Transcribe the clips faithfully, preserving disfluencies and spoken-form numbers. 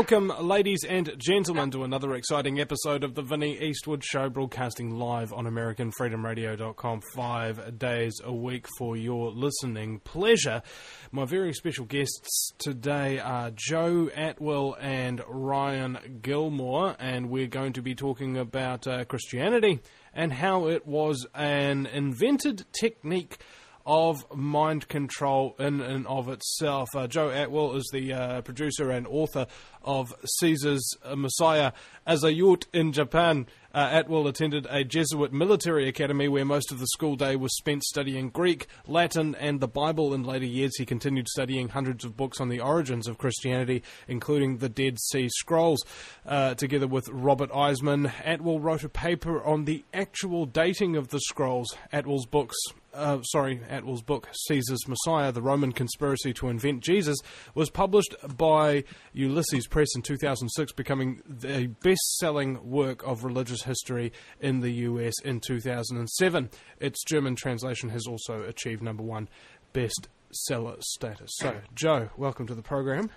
Welcome, ladies and gentlemen, to another exciting episode of the Vinnie Eastwood Show, broadcasting live on American Freedom Radio dot com five days a week for your listening pleasure. My very special guests today are Joe Atwill and Ryan Gilmore, and we're going to be talking about uh, Christianity and how it was an invented technique of mind control in and of itself. Uh, Joe Atwill is the uh, producer and author of Caesar's Messiah. As a youth in Japan, uh, Atwill attended a Jesuit military academy where most of the school day was spent studying Greek, Latin, and the Bible. In later years, he continued studying hundreds of books on the origins of Christianity, including the Dead Sea Scrolls. Uh, together with Robert Eisman, Atwill wrote a paper on the actual dating of the scrolls. Atwill's books Uh, sorry, Atwill's book, Caesar's Messiah, The Roman Conspiracy to Invent Jesus, was published by Ulysses Press in two thousand six, becoming the best-selling work of religious history in the U S in two thousand seven. Its German translation has also achieved number one bestseller status. So, Joe, welcome to the program.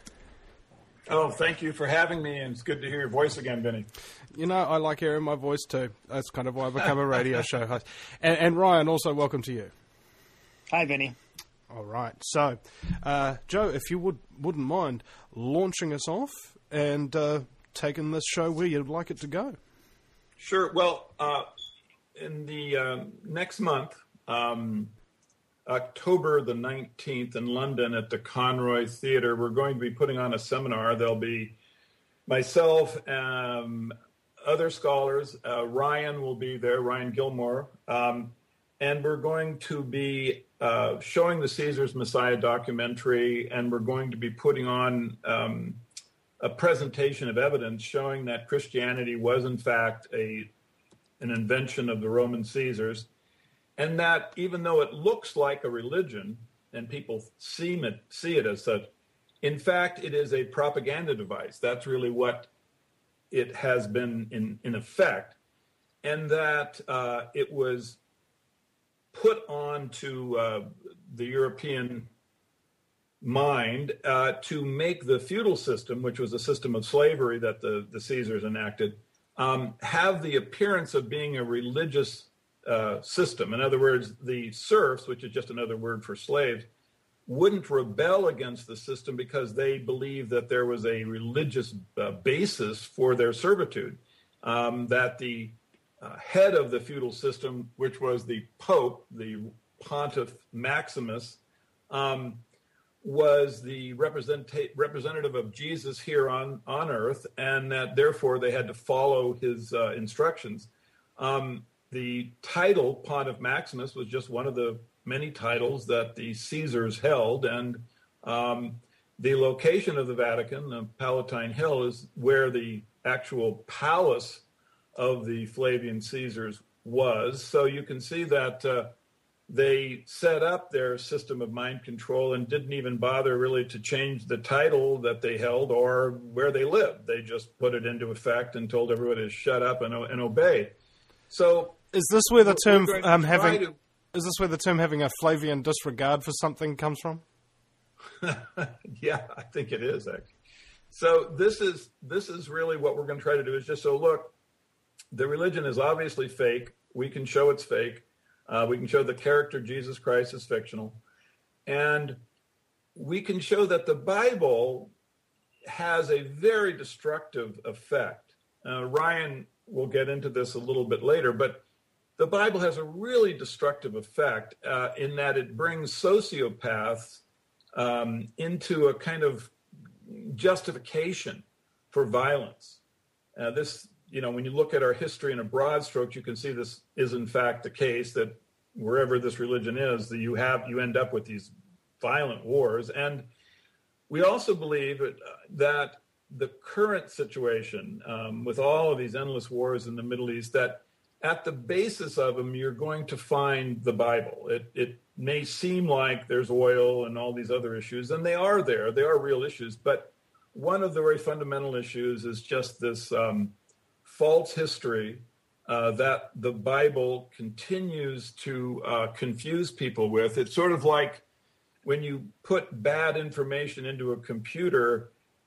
Oh, thank you for having me, and it's good to hear your voice again, Vinny. You know, I like hearing my voice too. That's kind of why I become a radio show host. And, and Ryan, also welcome to you. Hi, Vinny. All right. So, uh, Joe, if you would, wouldn't mind launching us off and uh, taking this show where you'd like it to go. Sure. Well, uh, in the uh, next month, um, October the nineteenth in London at the Conroy Theatre, we're going to be putting on a seminar. There'll be myself, um, other scholars. Uh, Ryan will be there, Ryan Gilmore. Um, and we're going to be uh, showing the Caesar's Messiah documentary, and we're going to be putting on um, a presentation of evidence showing that Christianity was, in fact, a an invention of the Roman Caesars. And that even though it looks like a religion, and people see it, see it as such, in fact, it is a propaganda device. That's really what it has been in, in effect. And that uh, it was put on to uh, the European mind uh, to make the feudal system, which was a system of slavery that the, the Caesars enacted, um, have the appearance of being a religious Uh, system. In other words, the serfs, which is just another word for slaves, wouldn't rebel against the system because they believed that there was a religious uh, basis for their servitude, um, that the uh, head of the feudal system, which was the Pope, the Pontiff Maximus, um, was the representa- representative of Jesus here on, on earth, and that therefore they had to follow his uh, instructions. Um, The title Pontiff Maximus was just one of the many titles that the Caesars held, and um, the location of the Vatican, the Palatine Hill, is where the actual palace of the Flavian Caesars was. So you can see that uh, they set up their system of mind control and didn't even bother really to change the title that they held or where they lived. They just put it into effect and told everybody to shut up and, and obey. So, is this where the term um, having to... is this where the term having a Flavian disregard for something comes from? Yeah, I think it is actually. So this is this is really what we're going to try to do is just so look, the religion is obviously fake. We can show it's fake. Uh, we can show the character Jesus Christ is fictional, and we can show that the Bible has a very destructive effect. Uh, Ryan will get into this a little bit later, but the Bible has a really destructive effect uh, in that it brings sociopaths um, into a kind of justification for violence. Uh, this, you know, when you look at our history in a broad stroke, you can see this is in fact the case, that wherever this religion is, that you have, you end up with these violent wars. And we also believe that the current situation um, with all of these endless wars in the Middle East, that at the basis of them, you're going to find the Bible. It, it may seem like there's oil and all these other issues, and they are there. They are real issues. But one of the very fundamental issues is just this um, false history uh, that the Bible continues to uh, confuse people with. It's sort of like when you put bad information into a computer,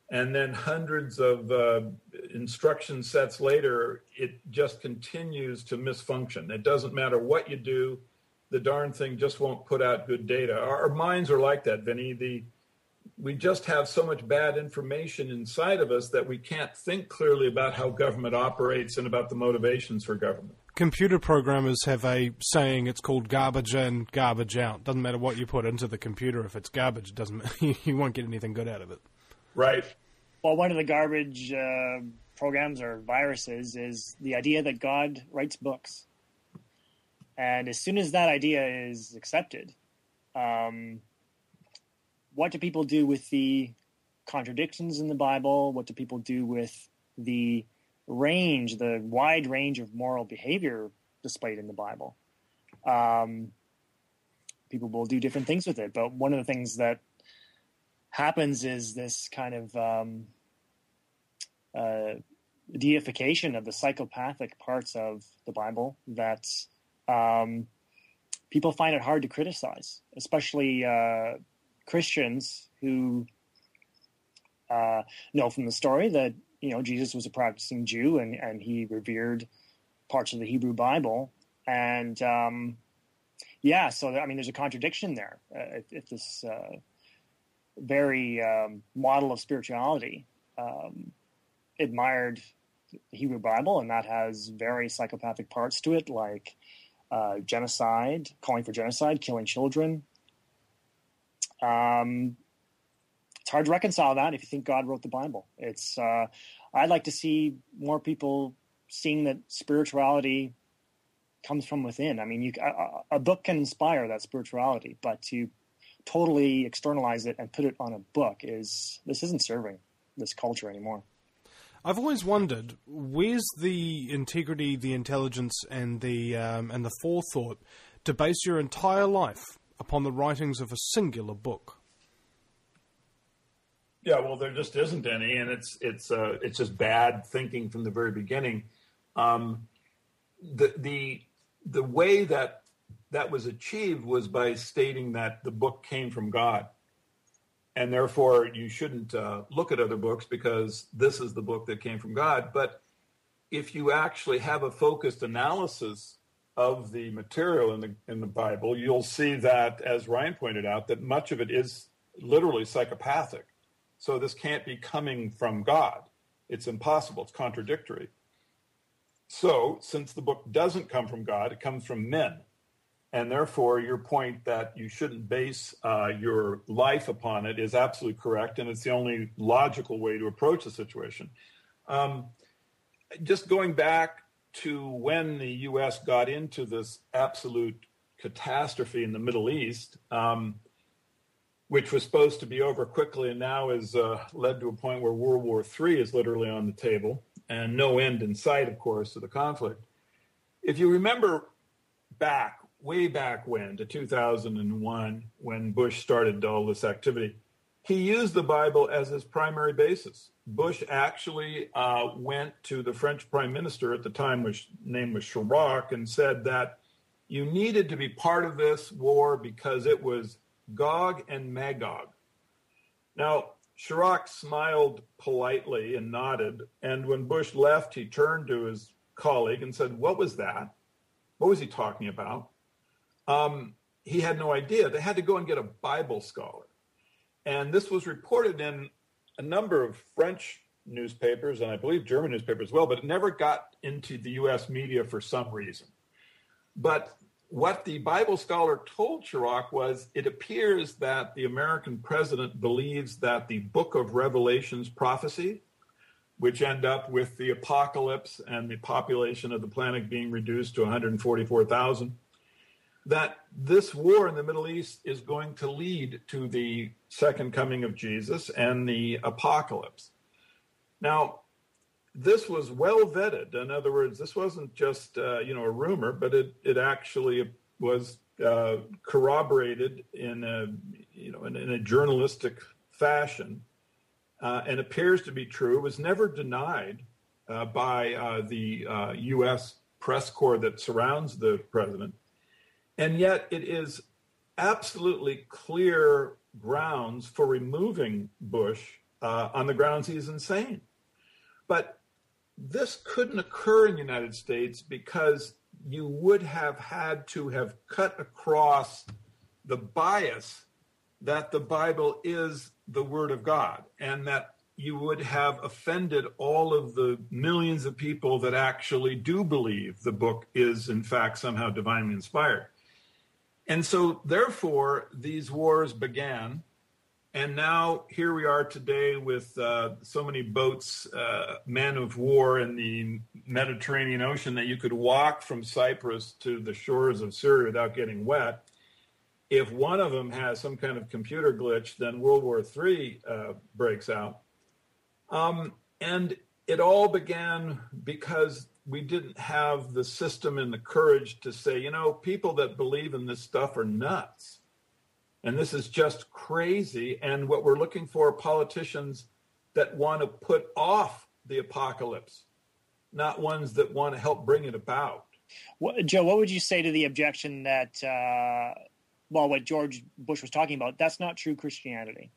And then hundreds of uh, instruction sets later, it just continues to misfunction. It doesn't matter what you do, the darn thing just won't put out good data. Our, our minds are like that, Vinny. The, we just have so much bad information inside of us that we can't think clearly about how government operates and about the motivations for government. Computer programmers have a saying, it's called garbage in, garbage out. Doesn't matter what you put into the computer. If it's garbage, it doesn't you won't get anything good out of it. Right. Well, one of the garbage uh, programs or viruses is the idea that God writes books. And as soon as that idea is accepted, um, what do people do with the contradictions in the Bible? What do people do with the range, the wide range of moral behavior displayed in the Bible? Um, people will do different things with it. But one of the things that happens is this kind of um, uh, deification of the psychopathic parts of the Bible that um, people find it hard to criticize, especially uh, Christians who uh, know from the story that, you know, Jesus was a practicing Jew and, and he revered parts of the Hebrew Bible. And um, yeah, so, I mean, there's a contradiction there. Uh, if, if this uh, very um, model of spirituality um, admired the Hebrew Bible, and that has very psychopathic parts to it, like uh, genocide, calling for genocide, killing children. Um, it's hard to reconcile that if you think God wrote the Bible. It's uh, I'd like to see more people seeing that spirituality comes from within. I mean, you, a, a book can inspire that spirituality, but to totally externalize it and put it on a book is this isn't serving this culture anymore. I've always wondered, where's the integrity, the intelligence, and the um, and the forethought to base your entire life upon the writings of a singular book? Yeah, well, there just isn't any, and it's it's uh, it's just bad thinking from the very beginning. Um, the the the way that that was achieved was by stating that the book came from God. And therefore, you shouldn't uh, look at other books because this is the book that came from God. But if you actually have a focused analysis of the material in the in the Bible, you'll see that, as Ryan pointed out, that much of it is literally psychopathic. So this can't be coming from God. It's impossible. It's contradictory. So since the book doesn't come from God, it comes from men. And therefore, your point that you shouldn't base uh, your life upon it is absolutely correct, and it's the only logical way to approach the situation. Um, just going back to when the U S got into this absolute catastrophe in the Middle East, um, which was supposed to be over quickly and now has uh, led to a point where World War Three is literally on the table, and no end in sight, of course, to the conflict. If you remember back, way back when, to two thousand one, when Bush started all this activity, he used the Bible as his primary basis. Bush actually uh, went to the French prime minister at the time, which name was Chirac, and said that you needed to be part of this war because it was Gog and Magog. Now, Chirac smiled politely and nodded, and when Bush left, he turned to his colleague and said, "What was that? What was he talking about?" Um, he had no idea. They had to go and get a Bible scholar. And this was reported in a number of French newspapers, and I believe German newspapers as well, but it never got into the U S media for some reason. But what the Bible scholar told Chirac was, it appears that the American president believes that the book of Revelation's prophecy, which end up with the apocalypse and the population of the planet being reduced to one hundred forty-four thousand, that this war in the Middle East is going to lead to the second coming of Jesus and the apocalypse. Now, this was well vetted. In other words, this wasn't just uh, you know a rumor, but it it actually was uh, corroborated in a you know in, in a journalistic fashion, uh, and appears to be true. It was never denied uh, by uh, the uh, U S press corps that surrounds the president. And yet it is absolutely clear grounds for removing Bush uh, on the grounds he's insane. But this couldn't occur in the United States because you would have had to have cut across the bias that the Bible is the Word of God, and that you would have offended all of the millions of people that actually do believe the book is, in fact, somehow divinely inspired. And so, therefore, these wars began. And now here we are today with uh, so many boats, uh, men of war in the Mediterranean Ocean that you could walk from Cyprus to the shores of Syria without getting wet. If one of them has some kind of computer glitch, then World War Three uh, breaks out. Um, and it all began because we didn't have the system and the courage to say, you know, people that believe in this stuff are nuts. And this is just crazy. And what we're looking for are politicians that want to put off the apocalypse, not ones that want to help bring it about. What, Joe, what would you say to the objection that, uh, well, what George Bush was talking about, that's not true Christianity?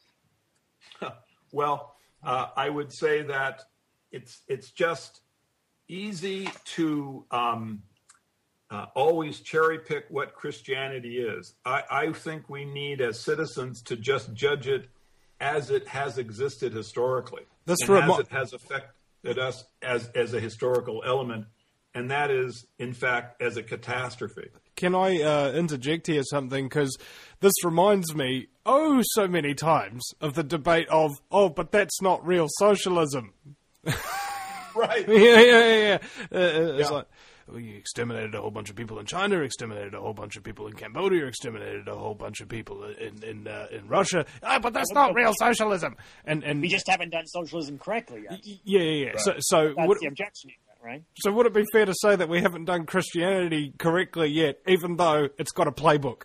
Well, uh, I would say that it's it's just easy to um, uh, always cherry pick what Christianity is. I, I think we need, as citizens, to just judge it as it has existed historically, That's and remo- as it has affected us as as a historical element, and that is, in fact, as a catastrophe. Can I uh, interject here something? Because this reminds me, oh, so many times of the debate of, oh, but that's not real socialism. Right. yeah, yeah, yeah. yeah. Uh, it's Yeah. like, well, you exterminated a whole bunch of people in China, exterminated a whole bunch of people in Cambodia, exterminated a whole bunch of people in in uh, in Russia. Ah, but that's not real socialism. And and We just haven't done socialism correctly yet. yeah, yeah, yeah. So so That's would, the objection, right? so would it be fair to say that we haven't done Christianity correctly yet, even though it's got a playbook?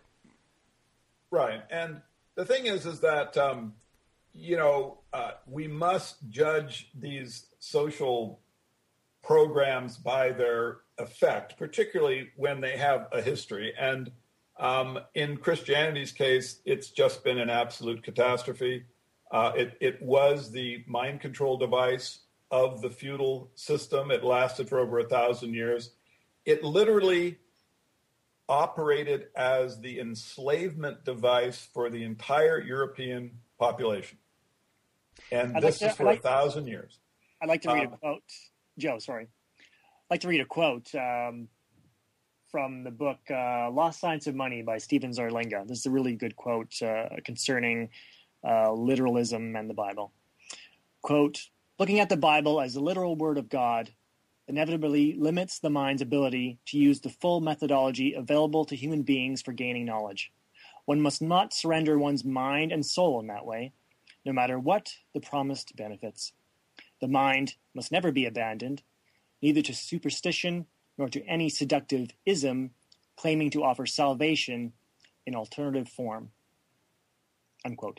Right. And the thing is, is that, um, you know, uh, we must judge these social programs by their effect, particularly when they have a history. And um, in Christianity's case, it's just been an absolute catastrophe. Uh, it, it was the mind control device of the feudal system. It lasted for over a thousand years. It literally operated as the enslavement device for the entire European population. And I'd this like to- is for I'd like- a thousand years. I'd like to read Um, a quote. Joe, sorry. I'd like to read a quote um, from the book uh, Lost Science of Money by Stephen Zarlinga. This is a really good quote uh, concerning uh, literalism and the Bible. Quote, looking at the Bible as the literal word of God inevitably limits the mind's ability to use the full methodology available to human beings for gaining knowledge. One must not surrender one's mind and soul in that way, no matter what the promised benefits. The mind must never be abandoned, neither to superstition nor to any seductive ism claiming to offer salvation in alternative form. Unquote.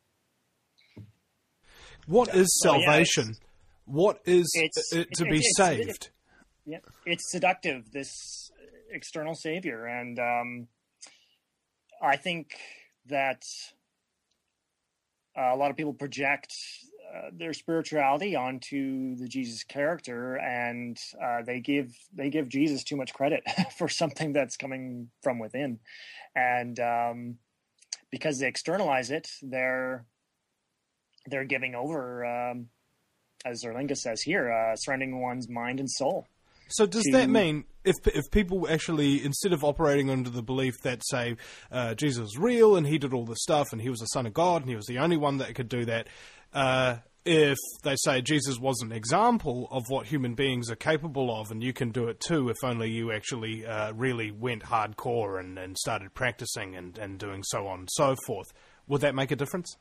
What is Well, yeah, salvation? it's- What is it's- it to it's- be it's- saved? Yeah, it's seductive, this external savior, and um, I think that uh, a lot of people project uh, their spirituality onto the Jesus character, and uh, they give they give Jesus too much credit for something that's coming from within, and um, because they externalize it, they're they're giving over, um, as Zarlinga says here, uh, surrendering one's mind and soul. So does to- that mean if if people actually, instead of operating under the belief that, say, uh, Jesus was real and he did all this stuff and he was the Son of God and he was the only one that could do that, uh, if they say Jesus was an example of what human beings are capable of and you can do it too if only you actually uh, really went hardcore and, and started practicing and, and doing so on and so forth, would that make a difference?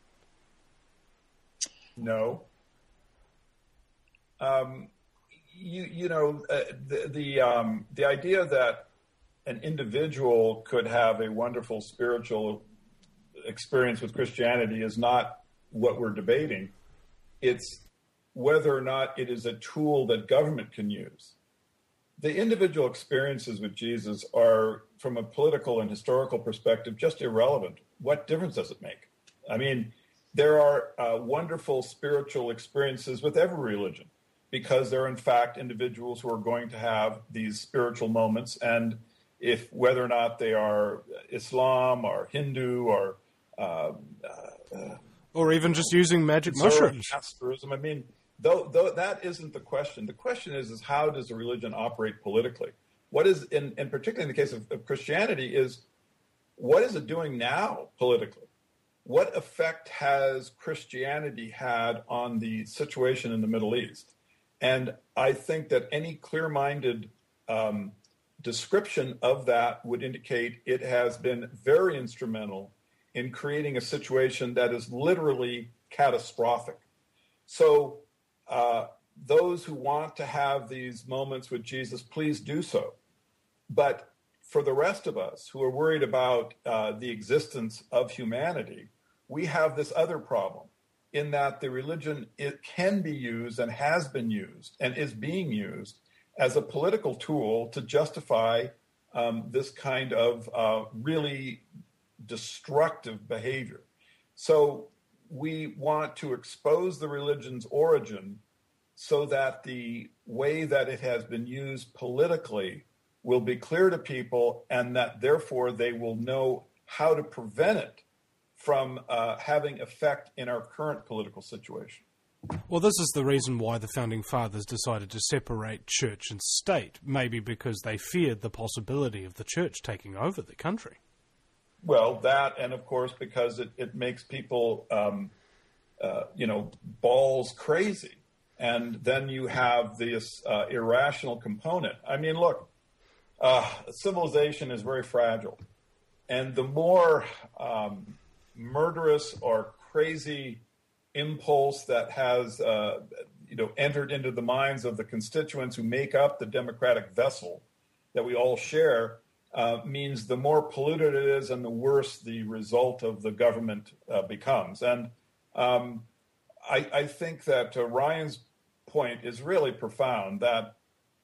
No. Um, you you know uh, the the um, the idea that an individual could have a wonderful spiritual experience with Christianity is not what we're debating. It's whether or not it is a tool that government can use. The individual experiences with Jesus are, from a political and historical perspective, just irrelevant. What difference does it make? I mean, there are uh, wonderful spiritual experiences with every religion, because there are, in fact, individuals who are going to have these spiritual moments. And if whether or not they are Islam or Hindu or uh, uh, or even just using magic mushrooms. I mean, though, though that isn't the question. The question is, is how does a religion operate politically? What is, in, in particularly in the case of, of Christianity, is what is it doing now politically? What effect has Christianity had on the situation in the Middle East? And I think that any clear-minded um, description of that would indicate it has been very instrumental in creating a situation that is literally catastrophic. So uh, those who want to have these moments with Jesus, please do so. But for the rest of us who are worried about uh, the existence of humanity, we have this other problem in that the religion, it can be used and has been used and is being used as a political tool to justify um, this kind of uh, really destructive behavior. So we want to expose the religion's origin so that the way that it has been used politically will be clear to people, and that therefore they will know how to prevent it from uh, having effect in our current political situation. Well, this is the reason why the Founding Fathers decided to separate church and state, maybe because they feared the possibility of the church taking over the country. Well, that, and of course, because it, it makes people, um, uh, you know, balls crazy. And then you have this uh, irrational component. I mean, look, uh, civilization is very fragile. And the more um, murderous or crazy impulse that has, uh, you know, entered into the minds of the constituents who make up the democratic vessel that we all share, uh, means the more polluted it is and the worse the result of the government uh, becomes. And um, I, I think that uh, Ryan's point is really profound, that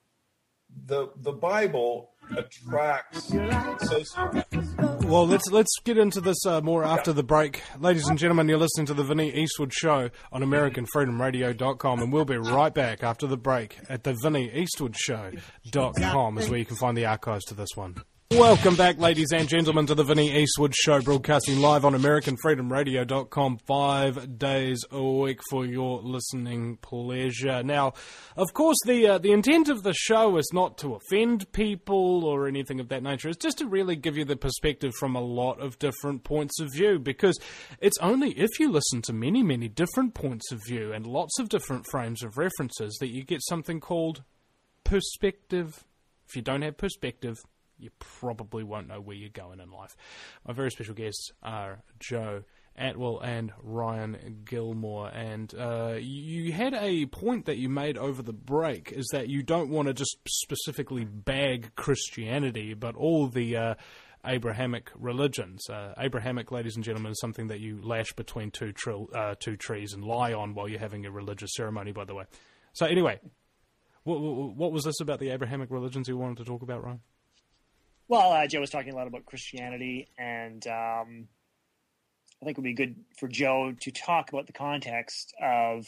the the Bible attracts sociopaths. Well, let's let's get into this uh, more after the break. Ladies and gentlemen, you're listening to the Vinnie Eastwood Show on American Freedom Radio dot com, and we'll be right back after the break at the Vinnie Eastwood Show dot com is where you can find the archives to this one. Welcome back, ladies and gentlemen, to the Vinnie Eastwood Show, broadcasting live on American Freedom Radio dot com five days a week for your listening pleasure. Now, of course, the uh, the intent of the show is not to offend people or anything of that nature. It's just to really give you the perspective from a lot of different points of view, because it's only if you listen to many, many different points of view and lots of different frames of references that you get something called perspective. If you don't have perspective, you probably won't know where you're going in life. My very special guests are Joe Atwill and Ryan Gilmore. And uh, you had a point that you made over the break, is that you don't want to just specifically bag Christianity, but all the uh, Abrahamic religions. Uh, Abrahamic, ladies and gentlemen, is something that you lash between two, tri- uh, two trees and lie on while you're having a religious ceremony, by the way. So anyway, what, what was this about the Abrahamic religions you wanted to talk about, Ryan? Well, uh, Joe was talking a lot about Christianity, and um, I think it would be good for Joe to talk about the context of,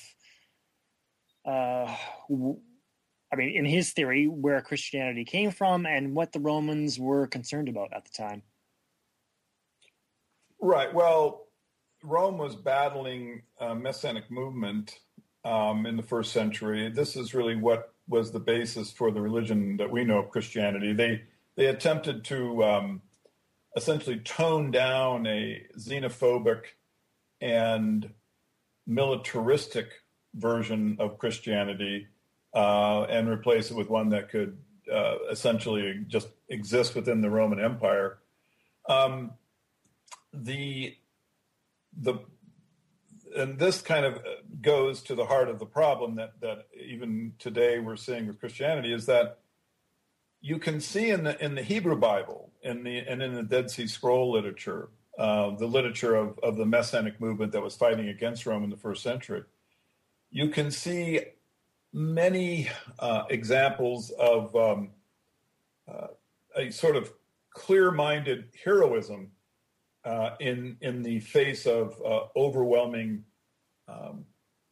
uh, w- I mean, in his theory, where Christianity came from and what the Romans were concerned about at the time. Right. Well, Rome was battling a Messianic movement um, in the first century. This is really what was the basis for the religion that we know of Christianity. They They attempted to um, essentially tone down a xenophobic and militaristic version of Christianity uh, and replace it with one that could uh, essentially just exist within the Roman Empire. Um, the the and this kind of goes to the heart of the problem that that even today we're seeing with Christianity, is that you can see in the in the Hebrew Bible, in the and in the Dead Sea Scroll literature, uh, the literature of, of the Messianic movement that was fighting against Rome in the first century, you can see many uh, examples of um, uh, a sort of clear-minded heroism uh, in in the face of uh, overwhelming um,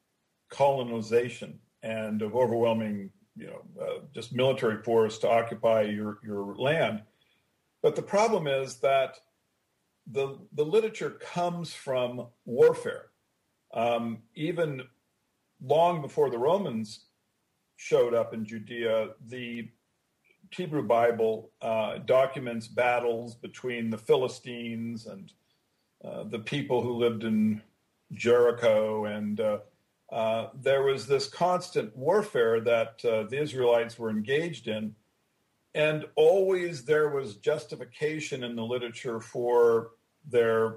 colonization and of overwhelming, you know, uh, just military force to occupy your your land. But the problem is that the the literature comes from warfare. Um, even long before the Romans showed up in Judea, the Hebrew Bible uh, documents battles between the Philistines and uh, the people who lived in Jericho. And uh, uh, there was this constant warfare that uh, the Israelites were engaged in. And always there was justification in the literature for their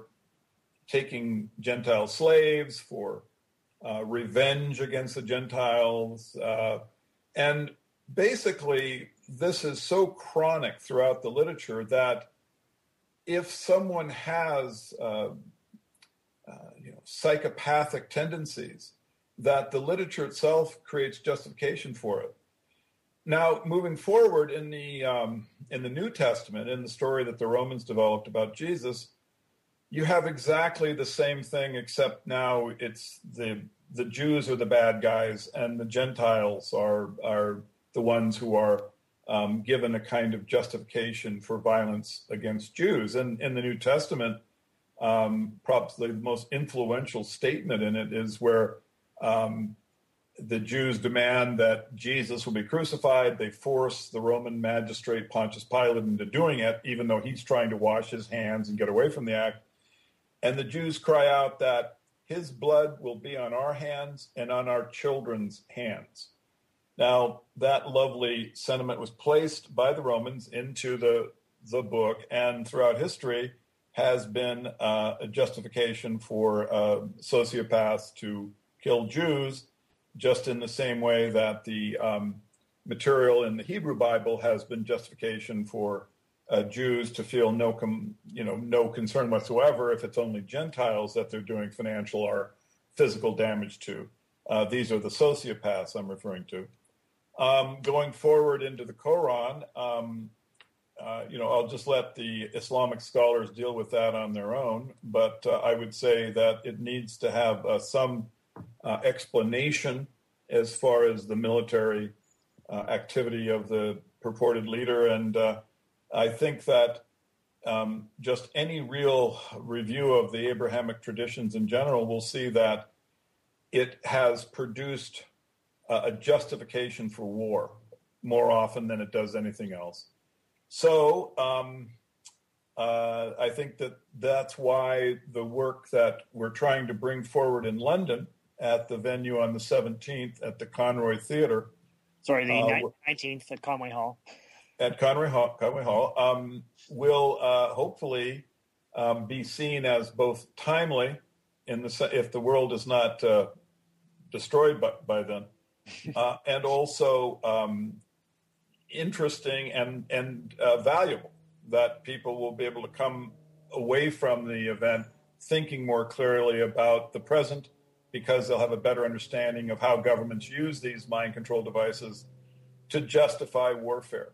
taking Gentile slaves, for uh, revenge against the Gentiles. Uh, and basically, this is so chronic throughout the literature that if someone has uh, uh, you know, psychopathic tendencies, that the literature itself creates justification for it. Now, moving forward in the um, in the New Testament, in the story that the Romans developed about Jesus, you have exactly the same thing, except now it's the the Jews are the bad guys and the Gentiles are are the ones who are um, given a kind of justification for violence against Jews. And in the New Testament, um, probably the most influential statement in it is where um, the Jews demand that Jesus will be crucified. They force the Roman magistrate Pontius Pilate into doing it, even though he's trying to wash his hands and get away from the act. And the Jews cry out that his blood will be on our hands and on our children's hands. Now, that lovely sentiment was placed by the Romans into the, the book, and throughout history has been uh, a justification for uh, sociopaths to kill Jews, just in the same way that the um, material in the Hebrew Bible has been justification for uh, Jews to feel no, com- you know, no concern whatsoever if it's only Gentiles that they're doing financial or physical damage to. Uh, these are the sociopaths I'm referring to. Um, going forward into the Quran, um, uh, you know, I'll just let the Islamic scholars deal with that on their own. But uh, I would say that it needs to have uh, some uh, explanation as far as the military uh, activity of the purported leader. And uh, I think that um, just any real review of the Abrahamic traditions in general will see that it has produced a justification for war more often than it does anything else. So um, uh, I think that that's why the work that we're trying to bring forward in London at the venue on the seventeenth at the Conroy Theatre. Sorry, the uh, nineteenth at Conway Hall. At Conway Hall, Conway Hall um, will uh, hopefully um, be seen as both timely in the if the world is not uh, destroyed by, by then. Uh, and also um, interesting and, and uh, valuable, that people will be able to come away from the event thinking more clearly about the present, because they'll have a better understanding of how governments use these mind control devices to justify warfare.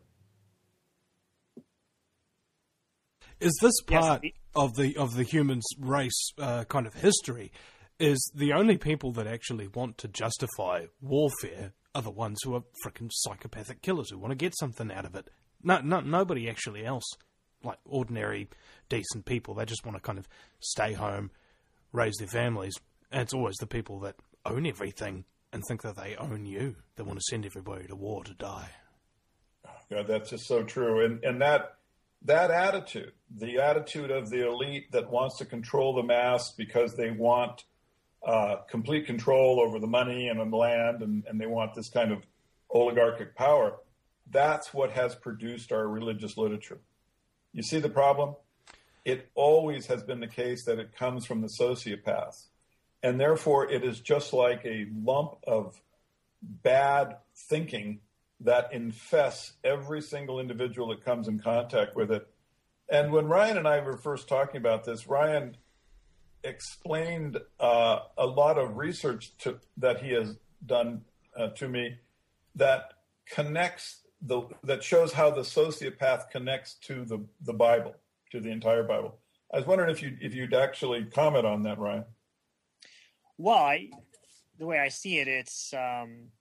Is this part yes. of the of the human race uh, kind of history? Is the only people that actually want to justify warfare are the ones who are freaking psychopathic killers who want to get something out of it. No, no, nobody actually else, like ordinary, decent people. They just want to kind of stay home, raise their families. And it's always the people that own everything and think that they own you that want to send everybody to war to die. God, that's just so true. And and that that attitude, the attitude of the elite that wants to control the mass because they want Uh, complete control over the money and on the land, and, and they want this kind of oligarchic power. That's what has produced our religious literature. You see the problem? It always has been the case that it comes from the sociopaths. And therefore, it is just like a lump of bad thinking that infests every single individual that comes in contact with it. And when Ryan and I were first talking about this, Ryan explained uh, a lot of research to, that he has done uh, to me that connects the that shows how the sociopath connects to the, the Bible, to the entire Bible. I was wondering if you if you'd actually comment on that, Ryan. Well, I, the way I see it, it's um,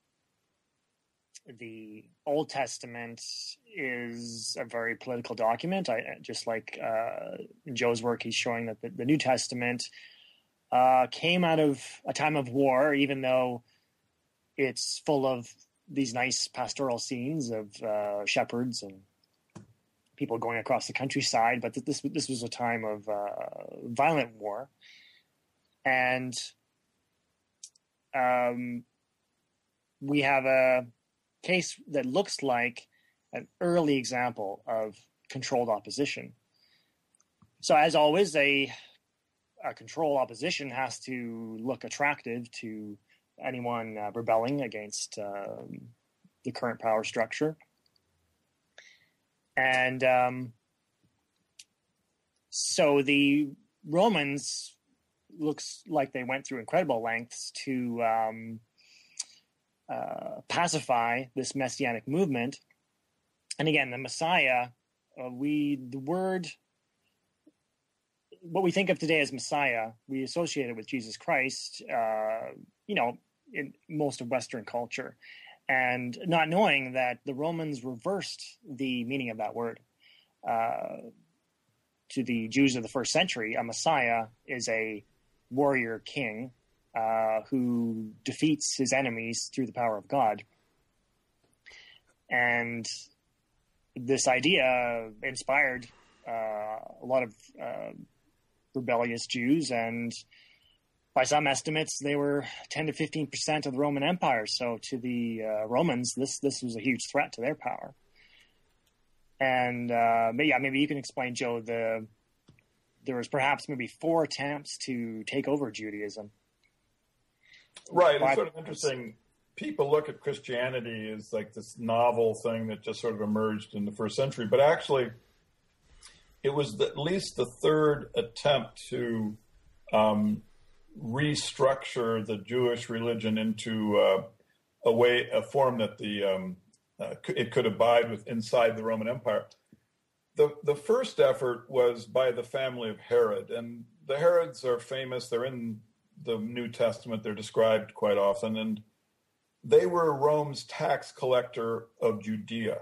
the Old Testament is a very political document. I just like uh, in Joe's work, he's showing that the, the New Testament uh, came out of a time of war, even though it's full of these nice pastoral scenes of uh, shepherds and people going across the countryside. But this this was a time of uh, violent war, and um, we have a case that looks like an early example of controlled opposition. So, as always, a, a controlled opposition has to look attractive to anyone uh, rebelling against um, the current power structure. And um, so the Romans looks like they went through incredible lengths to um, uh, pacify this messianic movement. And again, the Messiah, uh, we the word, what we think of today as Messiah, we associate it with Jesus Christ, uh, you know, in most of Western culture. And not knowing that the Romans reversed the meaning of that word. Uh, to the Jews of the first century, a Messiah is a warrior king uh, who defeats his enemies through the power of God. And this idea inspired uh, a lot of uh, rebellious Jews, and by some estimates, they were ten to fifteen percent of the Roman Empire. So to the uh, Romans, this this was a huge threat to their power. And uh, but yeah, maybe you can explain, Joe. The there was perhaps maybe four attempts to take over Judaism. Right, it's sort of interesting. People look at Christianity as like this novel thing that just sort of emerged in the first century, but actually, it was the, at least the third attempt to um, restructure the Jewish religion into uh, a way, a form that the um, uh, it could abide with inside the Roman Empire. The the first effort was by the family of Herod, and the Herods are famous. They're in the New Testament. They're described quite often, and they were Rome's tax collector of Judea.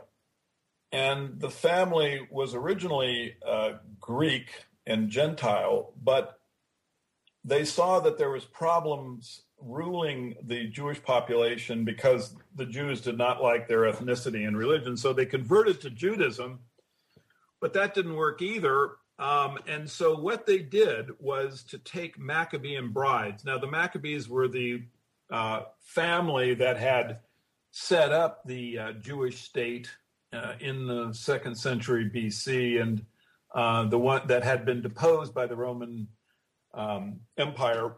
And the family was originally uh, Greek and Gentile, but they saw that there was problems ruling the Jewish population because the Jews did not like their ethnicity and religion. So they converted to Judaism, but that didn't work either. Um, and so what they did was to take Maccabean brides. Now, the Maccabees were the uh, family that had set up the uh, Jewish state uh, in the second century B C, and uh, the one that had been deposed by the Roman um, Empire.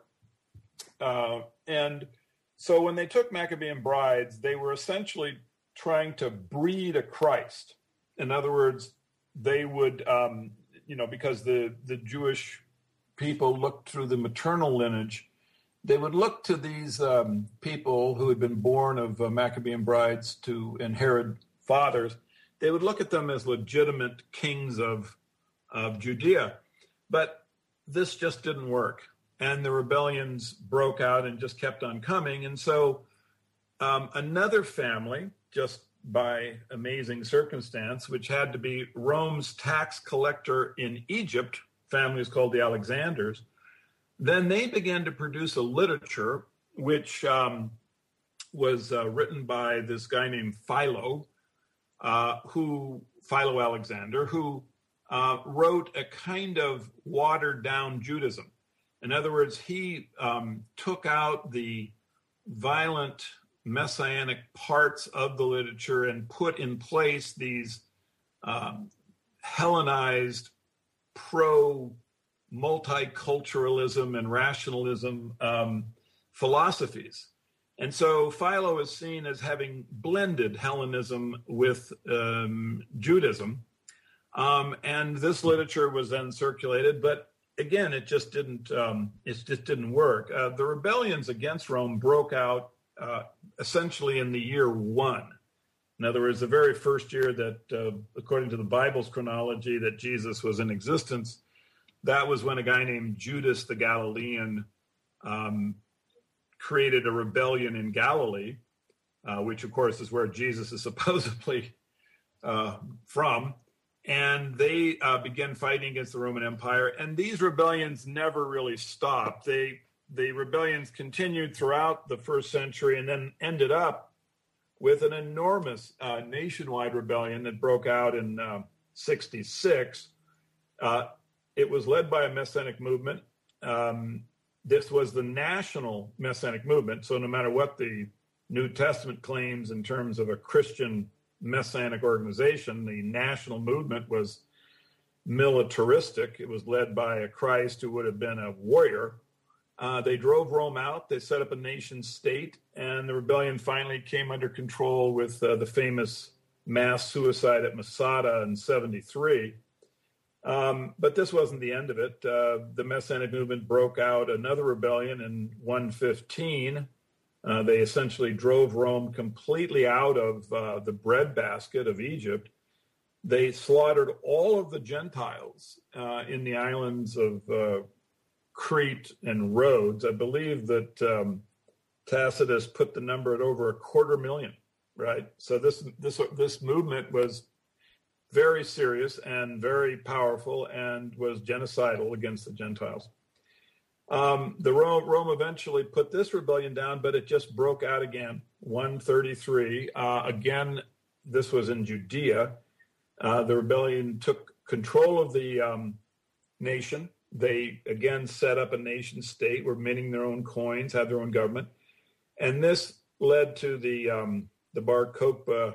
Uh, and so when they took Maccabean brides, they were essentially trying to breed a Christ. In other words, they would, um, you know, because the, the Jewish people looked through the maternal lineage, they would look to these um, people who had been born of uh, Maccabean brides to and Herod fathers. They would look at them as legitimate kings of, of Judea. But this just didn't work. And the rebellions broke out and just kept on coming. And so um, another family, just by amazing circumstance, which had to be Rome's tax collector in Egypt, family is called the Alexanders, then they began to produce a literature which um, was uh, written by this guy named Philo, uh, who Philo Alexander, who uh, wrote a kind of watered down Judaism. In other words, he um, took out the violent messianic parts of the literature and put in place these um, Hellenized pro multiculturalism and rationalism um, philosophies. And so Philo is seen as having blended Hellenism with um, Judaism. Um, and this literature was then circulated, but again, it just didn't, um, it just didn't work. Uh, the rebellions against Rome broke out uh, essentially in the year one. In other words, the very first year that, uh, according to the Bible's chronology, that Jesus was in existence, that was when a guy named Judas the Galilean um, created a rebellion in Galilee, uh, which of course is where Jesus is supposedly uh, from. And they uh, began fighting against the Roman Empire. And these rebellions never really stopped. They, the rebellions continued throughout the first century and then ended up with an enormous uh, nationwide rebellion that broke out in uh, sixty-six. Uh, it was led by a Messianic movement. Um, this was the national Messianic movement. So no matter what the New Testament claims in terms of a Christian Messianic organization, the national movement was militaristic. It was led by a Christ who would have been a warrior. Uh, they drove Rome out. They set up a nation state, and the rebellion finally came under control with uh, the famous mass suicide at Masada in seventy-three. Um, but this wasn't the end of it. Uh, the Messianic movement broke out another rebellion in one fifteen. Uh, they essentially drove Rome completely out of uh, the breadbasket of Egypt. They slaughtered all of the Gentiles uh, in the islands of uh, Crete and Rhodes. I believe that um, Tacitus put the number at over a quarter million, right? So this this this movement was very serious and very powerful and was genocidal against the Gentiles. Um, the Rome, Rome eventually put this rebellion down, but it just broke out again, one thirty-three. Uh, again, this was in Judea. Uh, the rebellion took control of the um, nation. They, again, set up a nation state, were minting their own coins, had their own government. And this led to the, um, the Bar Kokhba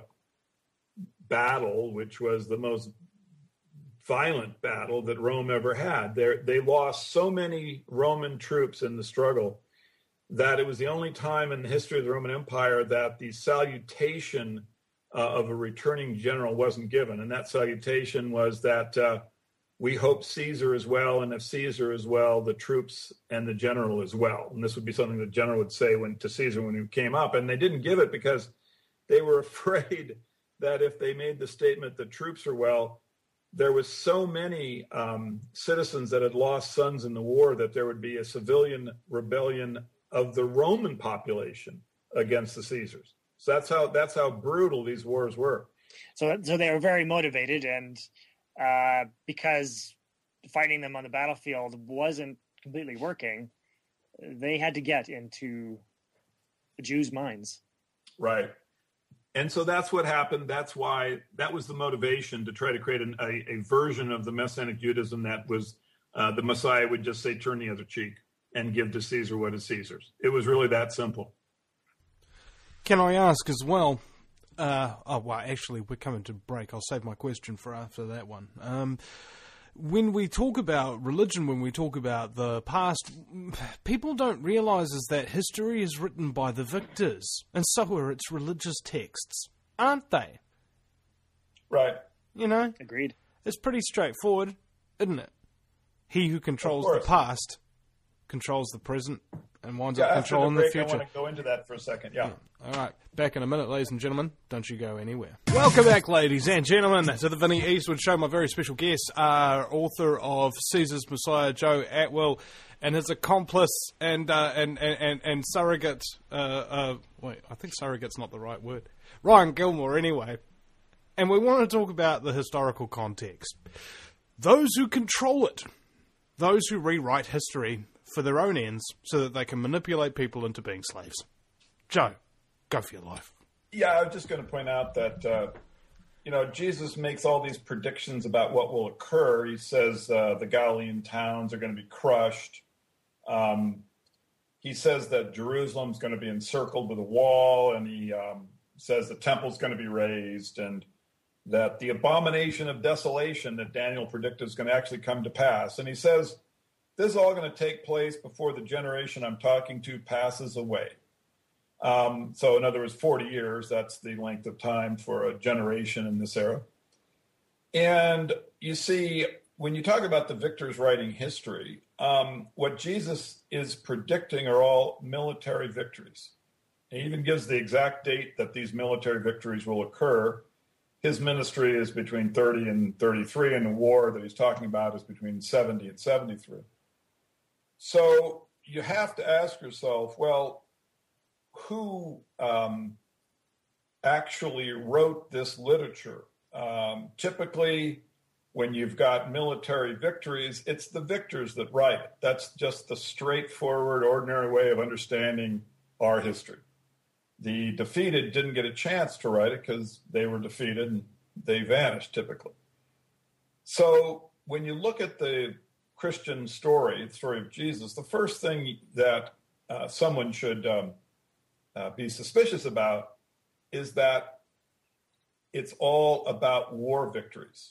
battle, which was the most violent battle that Rome ever had. They they lost so many Roman troops in the struggle that it was the only time in the history of the Roman Empire that the salutation uh, of a returning general wasn't given. And that salutation was that uh, we hope Caesar is well, and if Caesar is well, the troops and the general is well. And this would be something the general would say when to Caesar when he came up. And they didn't give it because they were afraid that if they made the statement the troops are well, there was so many um, citizens that had lost sons in the war that there would be a civilian rebellion of the Roman population against the Caesars. So that's how that's how brutal these wars were. So, so they were very motivated, and uh, because fighting them on the battlefield wasn't completely working, they had to get into the Jews' minds. Right. And so that's what happened. That's why that was the motivation to try to create an, a, a version of the Messianic Judaism that was uh, the Messiah would just say, turn the other cheek and give to Caesar what is Caesar's. It was really that simple. Can I ask as well? Uh, oh, well, actually, we're coming to break. I'll save my question for after that one. Um, when we talk about religion, when we talk about the past, people don't realize is that history is written by the victors, and so are its religious texts, aren't they? Right. You know? Agreed. It's pretty straightforward, isn't it? He who controls the past controls the present and winds yeah, up controlling the, the, break, the future. I want to go into that for a second, yeah. yeah. All right, back in a minute, ladies and gentlemen. Don't you go anywhere. Welcome back, ladies and gentlemen, to the Vinnie Eastwood Show. My very special guest, uh, author of Caesar's Messiah, Joe Atwill, and his accomplice and uh, and, and, and, and surrogate, uh, uh, wait, I think surrogate's not the right word, Ryan Gilmore, anyway. And we want to talk about the historical context. Those who control it, those who rewrite history for their own ends so that they can manipulate people into being slaves. Joe, go for your life. Yeah, I was just going to point out that, uh, you know, Jesus makes all these predictions about what will occur. He says uh, the Galilean towns are going to be crushed. Um, he says that Jerusalem's going to be encircled with a wall, and he um, says the temple's going to be razed, and that the abomination of desolation that Daniel predicted is going to actually come to pass. And he says this is all going to take place before the generation I'm talking to passes away. Um, so in other words, forty years, that's the length of time for a generation in this era. And you see, when you talk about the victors writing history, um, what Jesus is predicting are all military victories. He even gives the exact date that these military victories will occur. his ministry is between thirty and thirty-three, and the war that he's talking about is between seventy and seventy-three. So you have to ask yourself, well, who um, actually wrote this literature? Um, typically, when you've got military victories, it's the victors that write it. That's just the straightforward, ordinary way of understanding our history. The defeated didn't get a chance to write it because they were defeated and they vanished typically. So when you look at the Christian story, the story of Jesus, the first thing that uh, someone should um, uh, be suspicious about is that it's all about war victories.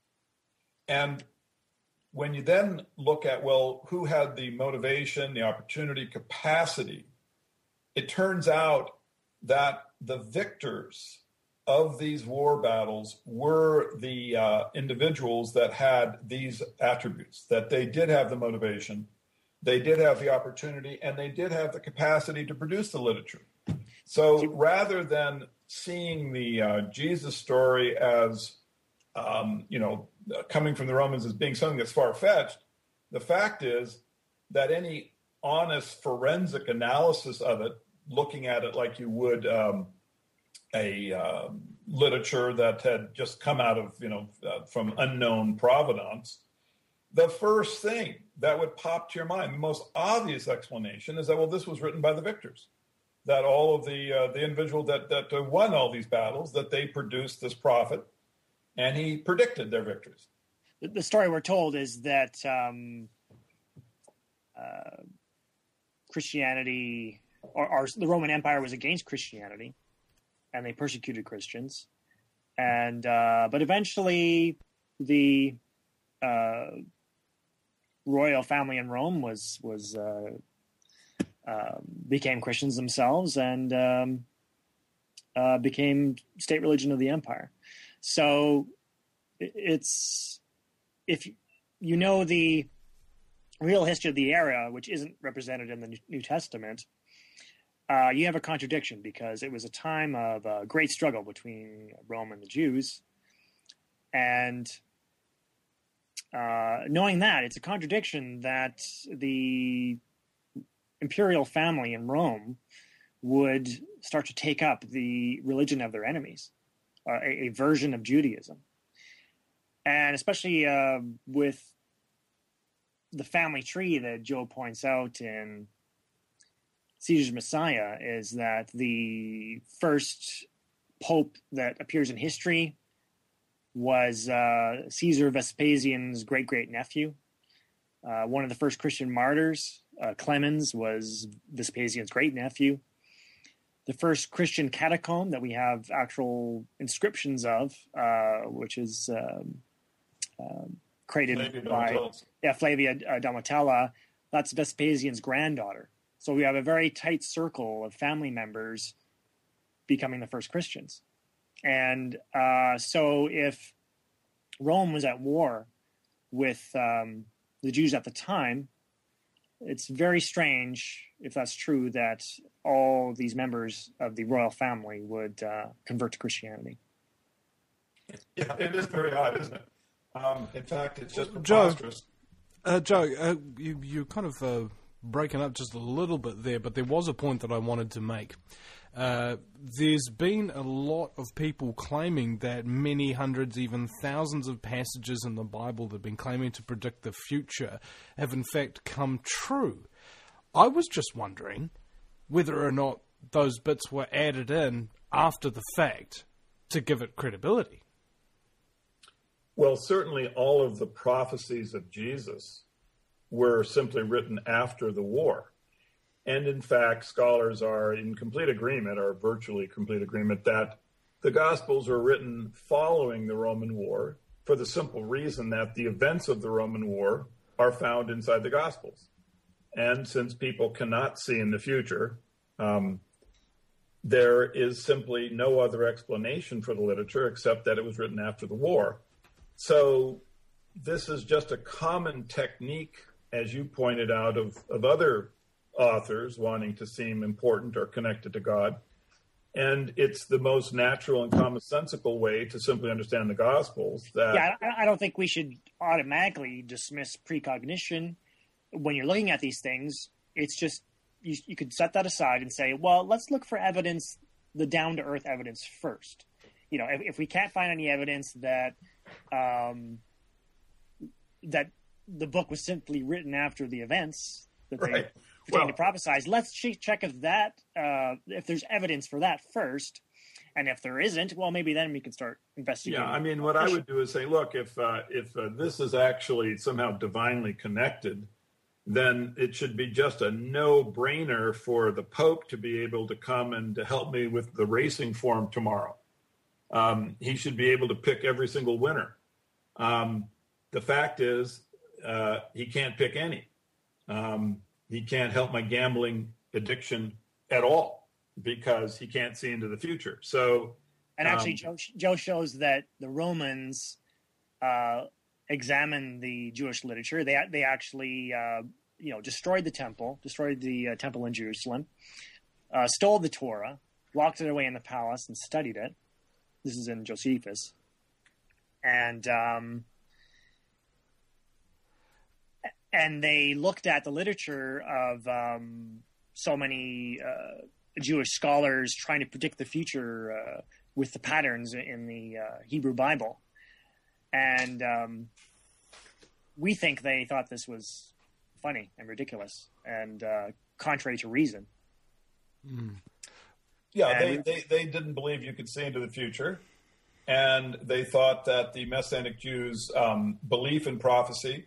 And when you then look at, well, who had the motivation, the opportunity, capacity, it turns out that the victors of these war battles were the uh, individuals that had these attributes, that they did have the motivation, they did have the opportunity, and they did have the capacity to produce the literature. So rather than seeing the uh, Jesus story as, um, you know, coming from the Romans as being something that's far-fetched, the fact is that any honest forensic analysis of it, looking at it like you would um, a uh, literature that had just come out of, you know, uh, from unknown provenance, the first thing that would pop to your mind, the most obvious explanation is that, well, this was written by the victors, that all of the uh, the individual that, that uh, won all these battles, that they produced this prophet, and he predicted their victories. The story we're told is that um, uh, Christianity, or, or the Roman Empire was against Christianity, and they persecuted Christians. And uh, but eventually, the uh, royal family in Rome was was uh, uh, became Christians themselves, and um, uh, became state religion of the empire. So it's, if you know the real history of the era, which isn't represented in the New Testament, uh, you have a contradiction, because it was a time of uh, great struggle between Rome and the Jews. And uh, knowing that, it's a contradiction that the imperial family in Rome would start to take up the religion of their enemies. Uh, a, a version of Judaism. And especially uh, with the family tree that Joe points out in Caesar's Messiah, is that the first pope that appears in history was uh, Caesar Vespasian's great-great-nephew. Uh, one of the first Christian martyrs, uh, Clemens, was Vespasian's great-nephew. The first Christian catacomb that we have actual inscriptions of, uh, which is um, um, created Flavia by Donatella. yeah, Flavia uh, Donatella, that's Vespasian's granddaughter. So we have a very tight circle of family members becoming the first Christians. And uh, so if Rome was at war with um, the Jews at the time, it's very strange, if that's true, that all these members of the royal family would uh, convert to Christianity. Yeah, it is very odd, isn't it? Um, in fact, it's just Joe, preposterous. uh, Joe, uh, you, you're kind of uh, breaking up just a little bit there, but there was a point that I wanted to make. Uh, there's been a lot of people claiming that many hundreds, even thousands of passages in the Bible that have been claiming to predict the future have in fact come true. I was just wondering whether or not those bits were added in after the fact to give it credibility. Well, certainly all of the prophecies of Jesus were simply written after the war. And in fact, scholars are in complete agreement, or virtually complete agreement, that the Gospels were written following the Roman war, for the simple reason that the events of the Roman war are found inside the Gospels. And since people cannot see in the future, um, there is simply no other explanation for the literature except that it was written after the war. So this is just a common technique, as you pointed out, of, of other authors wanting to seem important or connected to God. and it's the most natural and commonsensical way to simply understand the Gospels. That yeah, I, I don't think we should automatically dismiss precognition when you're looking at these things. It's just you, you could set that aside and say, well, let's look for evidence, the down-to-earth evidence first. You know, if, if we can't find any evidence that um, that the book was simply written after the events that they right. pertain well, to prophesize, let's check if that uh, if there's evidence for that first, and if there isn't, well, maybe then we can start investigating. Yeah, I mean, what I would do is say, look, if uh, if uh, this is actually somehow divinely connected, then it should be just a no-brainer for the Pope to be able to come and to help me with the racing form tomorrow. Um, he should be able to pick every single winner. Um, the fact is, uh, he can't pick any. Um, he can't help my gambling addiction at all because he can't see into the future. So, and actually, um, Joe, Joe shows that the Romans uh, examined the Jewish literature. They they actually uh, you know destroyed the temple, destroyed the uh, temple in Jerusalem, uh, stole the Torah, locked it away in the palace, and studied it. This is in Josephus, and um, and they looked at the literature of um, so many uh, Jewish scholars trying to predict the future uh, with the patterns in the uh, Hebrew Bible, and um, we think they thought this was funny and ridiculous and uh, contrary to reason. Mm. Yeah, they, they, they didn't believe you could see into the future, and they thought that the Messianic Jews' um, belief in prophecy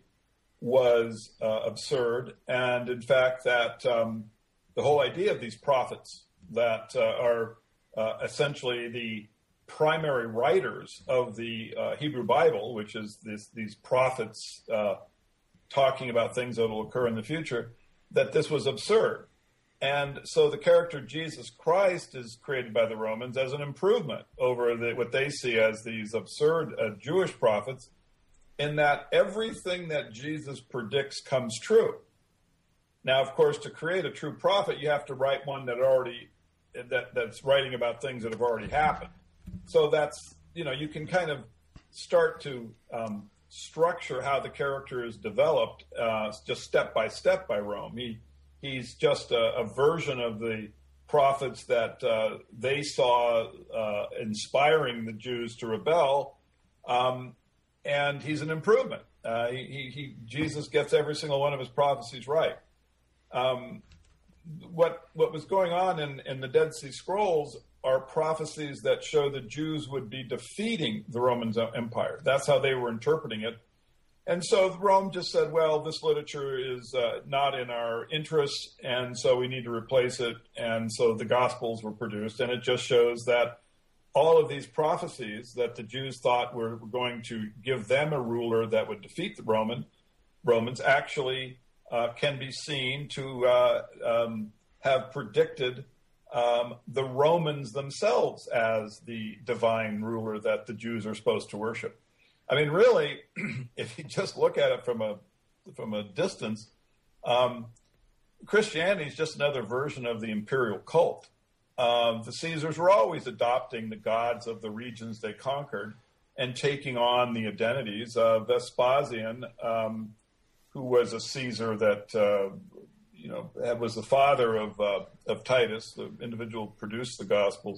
was uh, absurd, and in fact that um, the whole idea of these prophets that uh, are uh, essentially the primary writers of the uh, Hebrew Bible, which is this, these prophets uh, talking about things that will occur in the future, that this was absurd. And so the character Jesus Christ is created by the Romans as an improvement over the, what they see as these absurd uh, Jewish prophets, in that everything that Jesus predicts comes true. Now, of course, to create a true prophet, you have to write one that already that that's writing about things that have already happened. So that's, you know, you can kind of start to um, structure how the character is developed uh, just step by step by Rome. He He's just a, a version of the prophets that uh, they saw uh, inspiring the Jews to rebel, um, and he's an improvement. Uh, he, he, he, Jesus gets every single one of his prophecies right. Um, what what was going on in, in the Dead Sea Scrolls are prophecies that show the Jews would be defeating the Roman Empire. That's how they were interpreting it. And so Rome just said, well, this literature is uh, not in our interests, and so we need to replace it. And so the Gospels were produced, and it just shows that all of these prophecies that the Jews thought were, were going to give them a ruler that would defeat the Roman Romans actually uh, can be seen to uh, um, have predicted um, the Romans themselves as the divine ruler that the Jews are supposed to worship. I mean, really, if you just look at it from a from a distance, um, Christianity is just another version of the imperial cult. Um, the Caesars were always adopting the gods of the regions they conquered and taking on the identities. Uh, Vespasian, um, who was a Caesar that uh, you know was the father of uh, of Titus, the individual who produced the Gospels.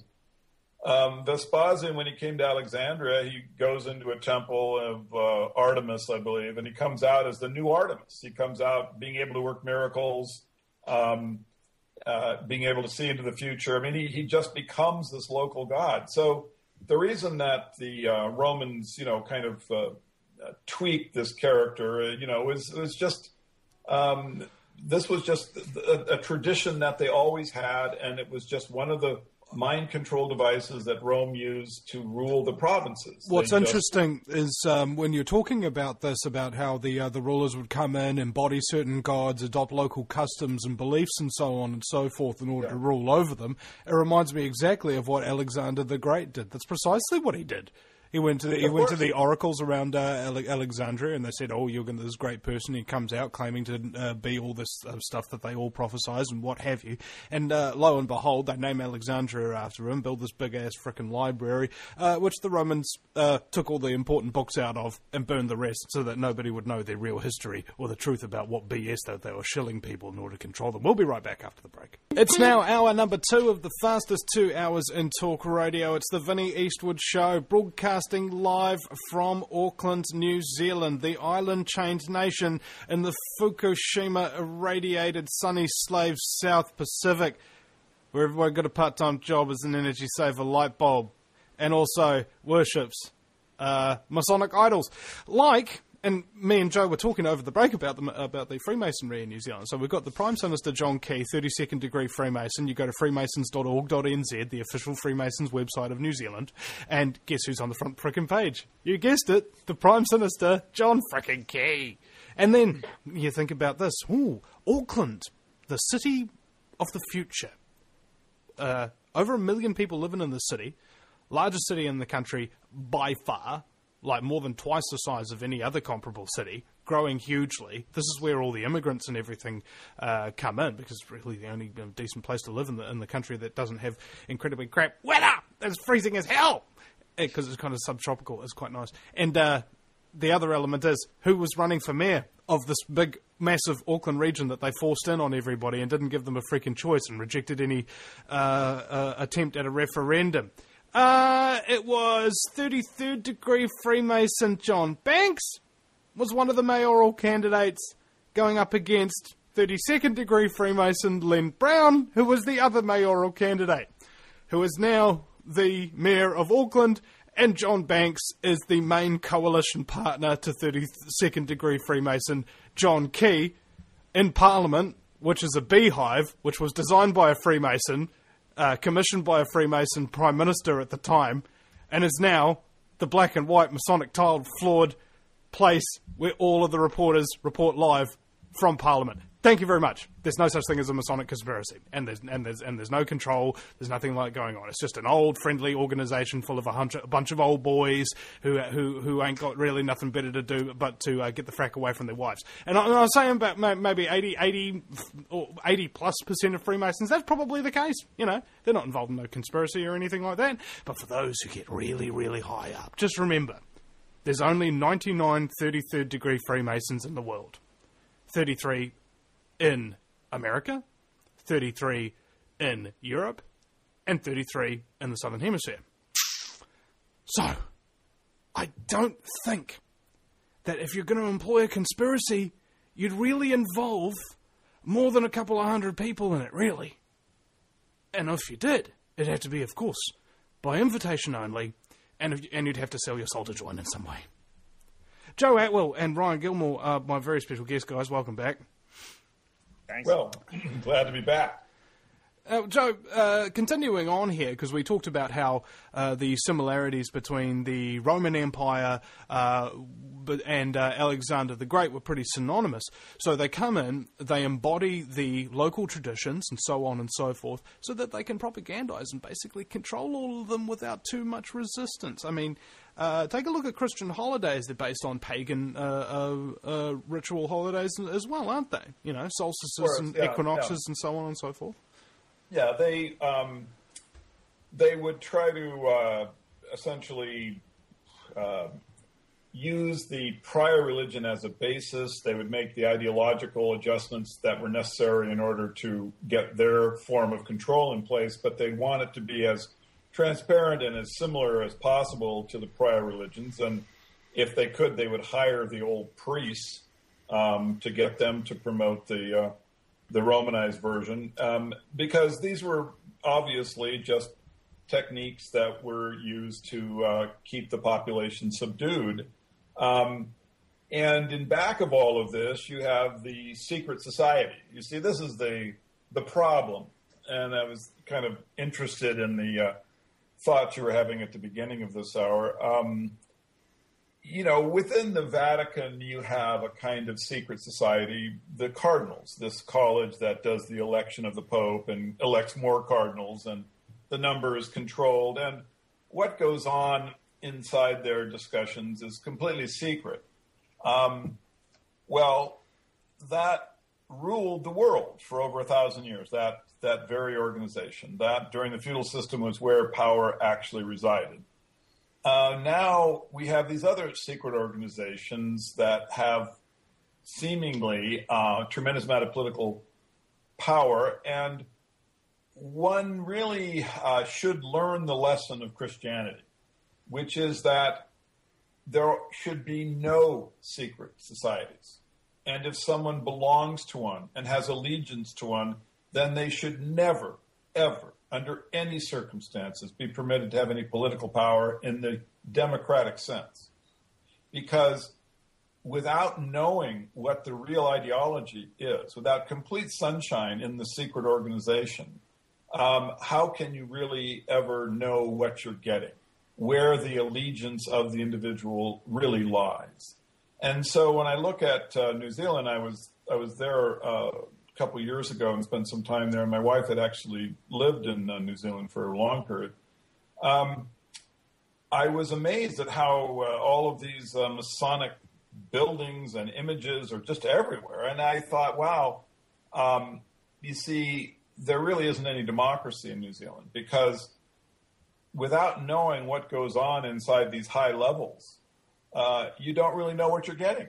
Um, Vespasian, when he came to Alexandria, he goes into a temple of uh, Artemis, I believe, and he comes out as the new Artemis. He comes out being able to work miracles, um, uh, being able to see into the future. I mean, he, he just becomes this local god. So the reason that the uh, Romans, you know, kind of uh, tweaked this character, uh, you know, was was just um, this was just a, a tradition that they always had, and it was just one of the mind control devices that Rome used to rule the provinces. What's They interesting just... is um, when you're talking about this, about how the uh, the rulers would come in, embody certain gods, adopt local customs and beliefs and so on and so forth in order yeah. to rule over them, it reminds me exactly of what Alexander the Great did. That's precisely what he did. He went to the, he Of went to course. the oracles around uh, Ale- Alexandria, and they said, "Oh, you're going to this great person." He comes out claiming to uh, be all this uh, stuff that they all prophesize and what have you. And uh, lo and behold, they name Alexandria after him, build this big ass frickin' library, uh, which the Romans uh, took all the important books out of and burned the rest, so that nobody would know their real history or the truth about what B S that they were shilling people in order to control them. We'll be right back after the break. It's now hour number two of the fastest two hours in talk radio. It's the Vinnie Eastwood Show, broadcasting live from Auckland, New Zealand, the island-chained nation in the Fukushima-irradiated sunny slave South Pacific, where everyone got a part-time job as an energy saver light bulb, and also worships uh, Masonic idols. Like... And me and Joe were talking over the break about the, about the Freemasonry in New Zealand. So we've got the Prime Sinister John Key, thirty-second degree Freemason. You go to freemasons dot org dot n z, the official Freemasons website of New Zealand, and guess who's on the front frickin' page? You guessed it, the Prime Sinister John frickin' Key. And then you think about this. Ooh, Auckland, the city of the future. Uh, over a million people living in the city, largest city in the country by far. Like more than twice the size of any other comparable city, growing hugely. This is where all the immigrants and everything uh, come in, because it's really the only um, decent place to live in the, in the country that doesn't have incredibly crap weather. It's freezing as hell, because it's kind of subtropical. It's quite nice. And uh, the other element is, who was running for mayor of this big, massive Auckland region that they forced in on everybody and didn't give them a freaking choice and rejected any uh, uh, attempt at a referendum? Uh, it was thirty-third degree Freemason John Banks was one of the mayoral candidates, going up against thirty-second degree Freemason Len Brown, who was the other mayoral candidate, who is now the mayor of Auckland, and John Banks is the main coalition partner to thirty-second degree Freemason John Key in Parliament, which is a beehive, which was designed by a Freemason, Uh, commissioned by a Freemason Prime Minister at the time, and is now the black and white Masonic tiled floored place where all of the reporters report live from Parliament. Thank you very much. There's no such thing as a Masonic conspiracy, and there's and there's and there's no control. There's nothing like going on. It's just an old, friendly organisation full of a, hunch, a bunch of old boys who who who ain't got really nothing better to do but to uh, get the frack away from their wives. And I, and I was saying about maybe eighty, eighty, or eighty plus percent of Freemasons. That's probably the case. You know, they're not involved in no conspiracy or anything like that. But for those who get really, really high up, just remember, there's only ninety-nine thirty-third degree Freemasons in the world. thirty-three in America, thirty-three in Europe, and thirty-three in the Southern Hemisphere. So, I don't think that if you're going to employ a conspiracy, you'd really involve more than a couple of hundred people in it, really. And if you did, it'd have to be, of course, by invitation only, and, if, and you'd have to sell your soul to join in some way. Joe Atwell and Ryan Gilmore are my very special guests, guys. Welcome back. Thanks. Well, glad to be back. Uh, Joe, uh, continuing on here, because we talked about how uh, the similarities between the Roman Empire uh, and uh, Alexander the Great were pretty synonymous. So they come in, they embody the local traditions and so on and so forth, so that they can propagandize and basically control all of them without too much resistance. I mean, uh, take a look at Christian holidays. They're based on pagan uh, uh, uh, ritual holidays as well, aren't they? You know, solstices Course, and yeah, equinoxes yeah. and so on and so forth. Yeah, they um, they would try to uh, essentially uh, use the prior religion as a basis. They would make the ideological adjustments that were necessary in order to get their form of control in place, but they want it to be as transparent and as similar as possible to the prior religions. And if they could, they would hire the old priests um, to get them to promote the uh, the Romanized version, um, because these were obviously just techniques that were used to uh, keep the population subdued. Um, and in back of all of this, you have the secret society. You see, this is the the problem. And I was kind of interested in the uh, thoughts you were having at the beginning of this hour. Um, You know, within the Vatican, you have a kind of secret society, the cardinals, this college that does the election of the Pope and elects more cardinals, and the number is controlled. And what goes on inside their discussions is completely secret. Um, well, that ruled the world for over a thousand years, that, that very organization. That, during the feudal system, was where power actually resided. Uh, now we have these other secret organizations that have seemingly a uh, tremendous amount of political power, and one really uh, should learn the lesson of Christianity, which is that there should be no secret societies. And if someone belongs to one and has allegiance to one, then they should never, ever, under any circumstances, be permitted to have any political power in the democratic sense. Because without knowing what the real ideology is, without complete sunshine in the secret organization, um, how can you really ever know what you're getting, where the allegiance of the individual really lies? And so when I look at uh, New Zealand, I was I was there uh, a couple of years ago and spent some time there. My wife had actually lived in uh, New Zealand for a long period. Um, I was amazed at how uh, all of these uh, Masonic buildings and images are just everywhere. And I thought, wow, um, you see, there really isn't any democracy in New Zealand, because without knowing what goes on inside these high levels, uh, you don't really know what you're getting.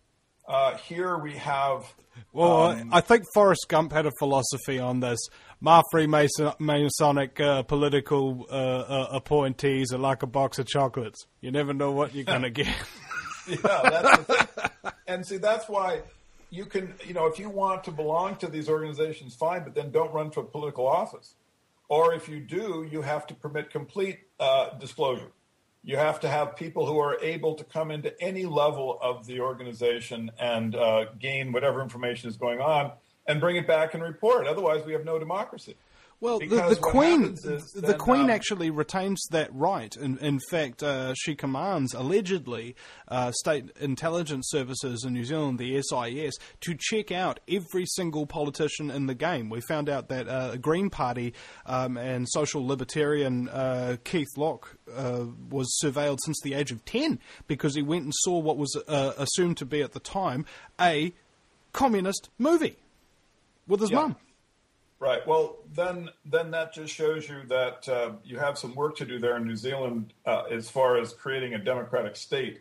Uh, here we have... Well, um, I think Forrest Gump had a philosophy on this. My Freemason, Masonic uh, political uh, uh, appointees are like a box of chocolates. You never know what you're going to get. Yeah, that's the thing. And see, that's why you can, you know, if you want to belong to these organizations, fine, but then don't run for a political office. Or if you do, you have to permit complete uh, disclosure. You have to have people who are able to come into any level of the organization and uh, gain whatever information is going on and bring it back and report. Otherwise, we have no democracy. Well, the, the Queen, the then, Queen um, actually retains that right. In, in fact, uh, she commands, allegedly, uh, state intelligence services in New Zealand, the S I S, to check out every single politician in the game. We found out that uh, Green Party um, and social libertarian uh, Keith Locke uh, was surveilled since the age of ten because he went and saw what was uh, assumed to be at the time a communist movie with his yeah. mum. Right. Well, then then that just shows you that uh, you have some work to do there in New Zealand uh, as far as creating a democratic state.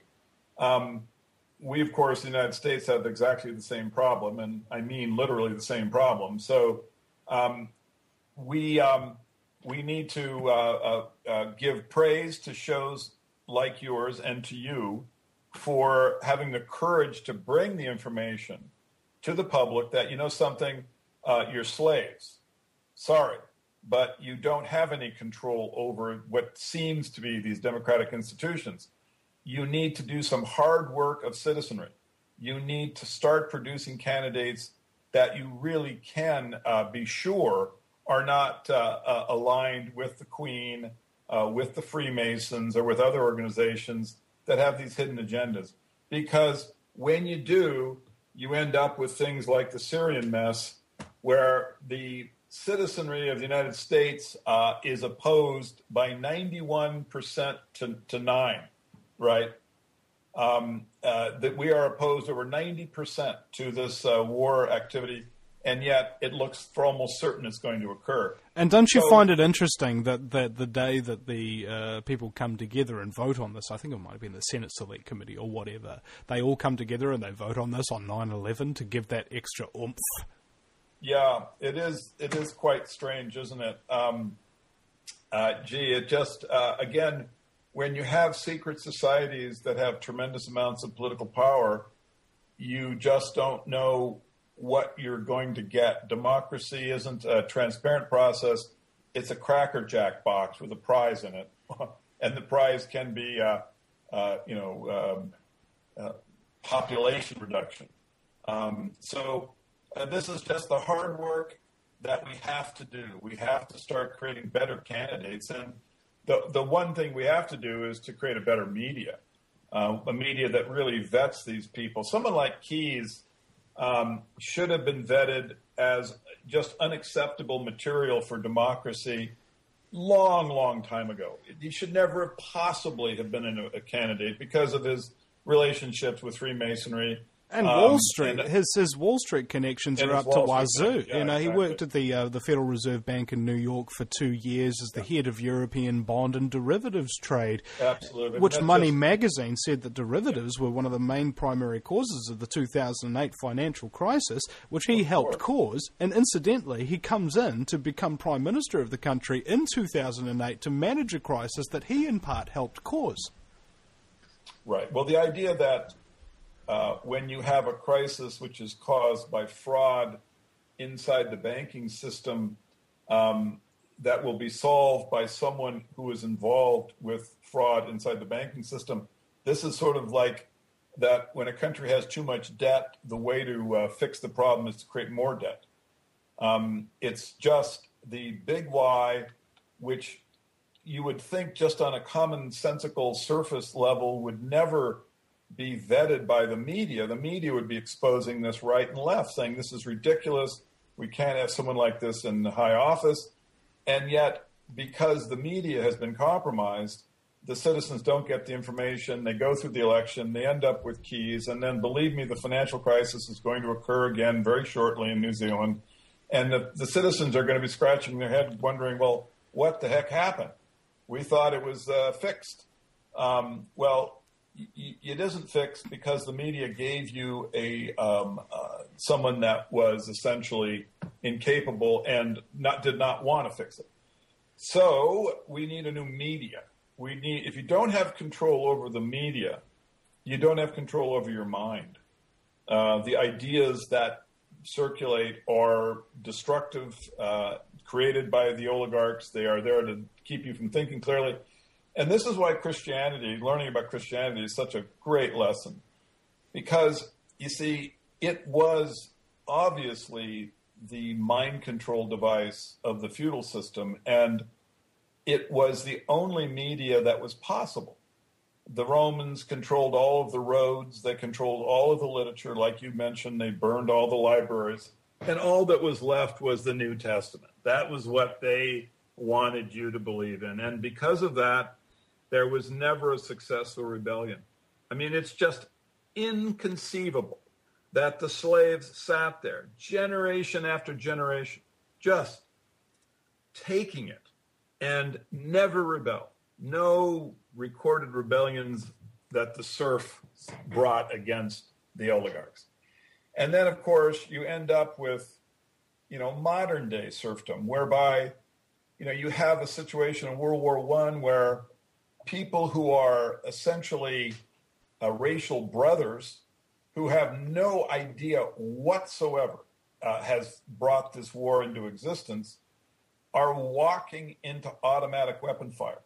Um, we, of course, in the United States have exactly the same problem, and I mean literally the same problem. So um, we um, we need to uh, uh, uh, give praise to shows like yours and to you for having the courage to bring the information to the public that, you know something, Uh, you're slaves. Sorry, but you don't have any control over what seems to be these democratic institutions. You need to do some hard work of citizenry. You need to start producing candidates that you really can uh, be sure are not uh, uh, aligned with the Queen, uh, with the Freemasons, or with other organizations that have these hidden agendas. Because when you do, you end up with things like the Syrian mess, where the citizenry of the United States uh, is opposed by ninety-one percent to, to nine, right? Um, uh, that we are opposed over ninety percent to this uh, war activity, and yet it looks for almost certain it's going to occur. And don't you so, find it interesting that, that the day that the uh, people come together and vote on this, I think it might have been the Senate Select Committee or whatever, they all come together and they vote on this on nine eleven to give that extra oomph? Yeah, it is. It is quite strange, isn't it? Um, uh, gee, it just, uh, again, when you have secret societies that have tremendous amounts of political power, you just don't know what you're going to get. Democracy isn't a transparent process. It's a Cracker Jack box with a prize in it. And the prize can be, uh, uh, you know, um, uh, population reduction. Um, so... Uh, this is just the hard work that we have to do. We have to start creating better candidates. And the the one thing we have to do is to create a better media, uh, a media that really vets these people. Someone like Keyes um, should have been vetted as just unacceptable material for democracy long, long time ago. He should never have possibly have been a, a candidate because of his relationships with Freemasonry. And um, Wall Street, and, his his Wall Street connections and are up his to Wall wazoo. Street, yeah, you know, he exactly. worked at the uh, the Federal Reserve Bank in New York for two years as the yeah. head of European bond and derivatives trade. Absolutely. Which That's Money just, magazine said that derivatives were one of the main primary causes of the two thousand eight financial crisis, which he helped cause. And incidentally, he comes in to become Prime Minister of the country in two thousand eight to manage a crisis that he in part helped cause. Right. Well, the idea that Uh, when you have a crisis which is caused by fraud inside the banking system, um, that will be solved by someone who is involved with fraud inside the banking system. This is sort of like that when a country has too much debt, the way to uh, fix the problem is to create more debt. Um, it's just the big why, which you would think just on a commonsensical surface level would never be vetted by the media. The media would be exposing this right and left, saying this is ridiculous. We can't have someone like this in the high office. And yet, because the media has been compromised, the citizens don't get the information. They go through the election. They end up with keys. And then, believe me, the financial crisis is going to occur again very shortly in New Zealand. And the, the citizens are going to be scratching their head wondering, well, what the heck happened? We thought it was uh, fixed. Um, well, it isn't fixed because the media gave you a um, uh, someone that was essentially incapable and not did not want to fix it. So we need a new media. We need if you don't have control over the media, you don't have control over your mind. Uh, the ideas that circulate are destructive, uh, created by the oligarchs. They are there to keep you from thinking clearly. And this is why Christianity, learning about Christianity is such a great lesson. Because, you see, it was obviously the mind control device of the feudal system, and it was the only media that was possible. The Romans controlled all of the roads. They controlled all of the literature. Like you mentioned, they burned all the libraries. And all that was left was the New Testament. That was what they wanted you to believe in. And because of that, there was never a successful rebellion. I mean, it's just inconceivable that the slaves sat there generation after generation, just taking it and never rebel. No recorded rebellions that the serf brought against the oligarchs. And then, of course, you end up with, you know, modern day serfdom, whereby, you know, you have a situation in World War One where people who are essentially uh, racial brothers who have no idea whatsoever uh, has brought this war into existence are walking into automatic weapon fire.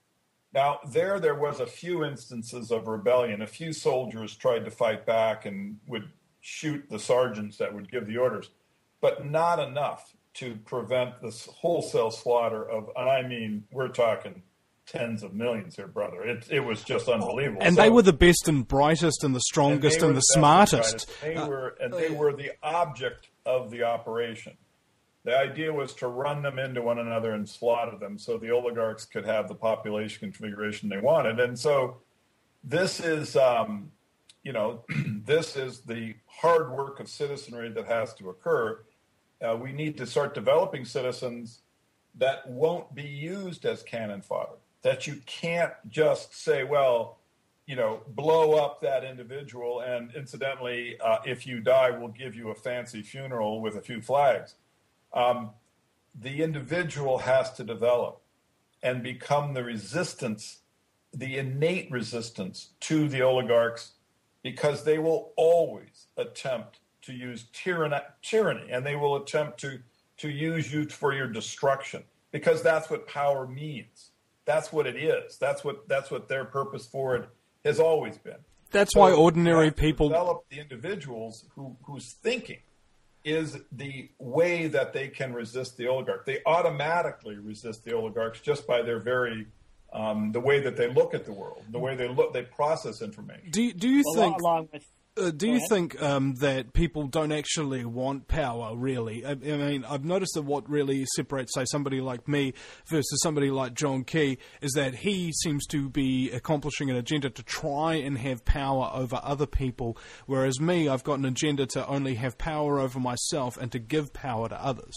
Now, there, there was a few instances of rebellion. A few soldiers tried to fight back and would shoot the sergeants that would give the orders, but not enough to prevent this wholesale slaughter of, and I mean, we're talking tens of millions here, brother. It it was just unbelievable. And so, they were the best and brightest and the strongest and, and the, the smartest. They uh, were, and they were the object of the operation. The idea was to run them into one another and slaughter them so the oligarchs could have the population configuration they wanted. And so this is, um, you know, this is the hard work of citizenry that has to occur. Uh, we need to start developing citizens that won't be used as cannon fodder, that you can't just say, well, you know, blow up that individual and incidentally, uh, if you die, we'll give you a fancy funeral with a few flags. Um, the individual has to develop and become the resistance, the innate resistance to the oligarchs, because they will always attempt to use tyranny, tyranny and they will attempt to, to use you for your destruction, because that's what power means. That's what it is. That's what that's what their purpose for it has always been. That's so why ordinary people develop the individuals who whose thinking is the way that they can resist the oligarch. They automatically resist the oligarchs just by their very um, the way that they look at the world, the way they look, they process information. Do you, do you well, think along with Uh, do Go you ahead. think um, that people don't actually want power, really? I, I mean, I've noticed that what really separates, say, somebody like me versus somebody like John Key is that he seems to be accomplishing an agenda to try and have power over other people, whereas me, I've got an agenda to only have power over myself and to give power to others.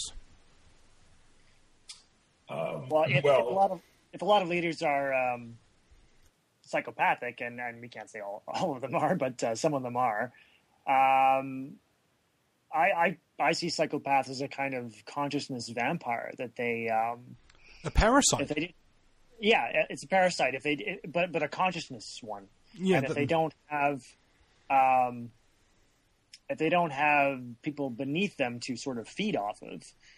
Um, Well, if, well, if a lot of if a lot of leaders are um, psychopathic, and, and we can't say all, all of them are, but uh, some of them are. Um, I, I I see psychopaths as a kind of consciousness vampire that they um, A parasite. if they did, yeah, it's a parasite. If they it, but but a consciousness one, Yeah, and if but- they don't have um, if they don't have people beneath them to sort of feed off of.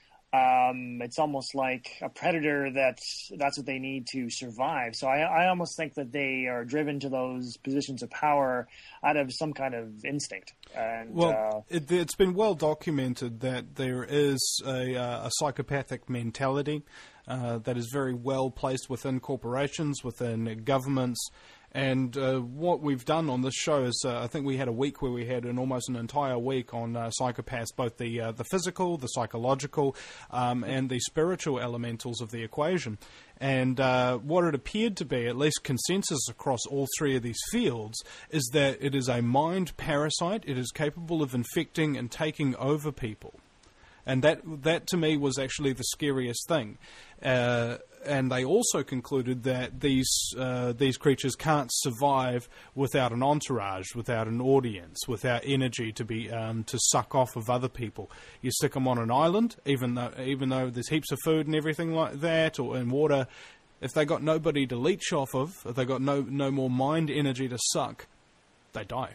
Um, it's almost like a predator that that's what they need to survive. So I, I almost think that they are driven to those positions of power out of some kind of instinct. And Well, uh, it, it's been well documented that there is a, uh, a psychopathic mentality uh, that is very well placed within corporations, within governments. And uh, what we've done on this show is, uh, I think we had a week where we had an almost an entire week on uh, psychopaths, both the uh, the physical, the psychological, um, and the spiritual elementals of the equation. And uh, what it appeared to be, at least consensus across all three of these fields, is that it is a mind parasite. It is capable of infecting and taking over people. And that, that to me, was actually the scariest thing. Uh, and they also concluded that these uh, these creatures can't survive without an entourage, without an audience, without energy to be um, to suck off of other people. You stick them on an island, even though even though there's heaps of food and everything like that, or and water. If they got nobody to leech off of, if they got no no more mind energy to suck, they die.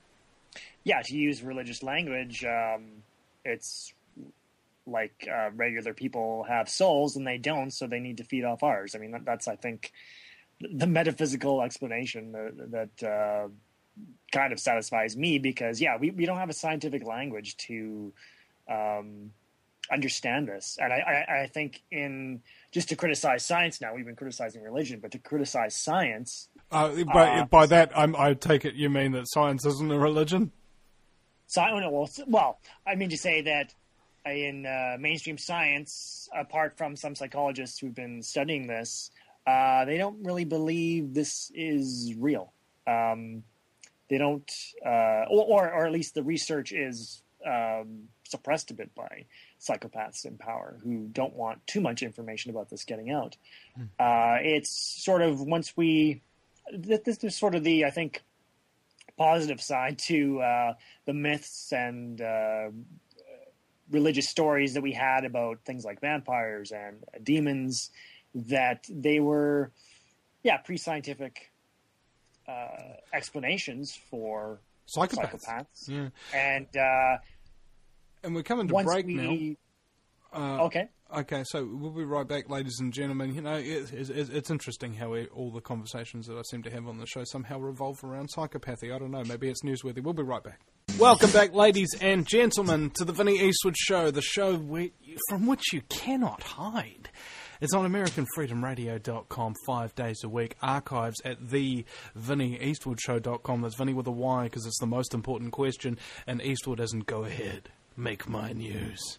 yeah, to use religious language, um, it's like uh, regular people have souls and they don't, so they need to feed off ours. I mean, that, that's, I think, the metaphysical explanation that, that uh, kind of satisfies me because, yeah, we, we don't have a scientific language to um, understand this. And I, I, I think in just to criticize science now, we've been criticizing religion, but to criticize science. Uh, by, Uh, by that, I'm, I take it you mean that science isn't a religion? So, well, well, I mean to say that in uh, mainstream science, apart from some psychologists who've been studying this, uh, they don't really believe this is real. Um, they don't, uh, or, or at least the research is um, suppressed a bit by psychopaths in power who don't want too much information about this getting out. Hmm. Uh, it's sort of once we, this is sort of the, I think, positive side to uh, the myths and uh, religious stories that we had about things like vampires and demons, that they were, yeah, pre-scientific uh, explanations for Psychopaths. psychopaths. Yeah. And uh, and we're coming to once break we, now. Uh, okay. Okay, so we'll be right back, ladies and gentlemen. You know, it, it, it's interesting how we, all the conversations that I seem to have on the show somehow revolve around psychopathy. I don't know, maybe it's newsworthy. We'll be right back. Welcome back, ladies and gentlemen, to the Vinnie Eastwood Show, the show where, from which you cannot hide. It's on American Freedom Radio dot com five days a week. Archives at the Vinnie Eastwood Show dot com. That's Vinnie with a Y because it's the most important question. And Eastwood doesn't go ahead. Make my news.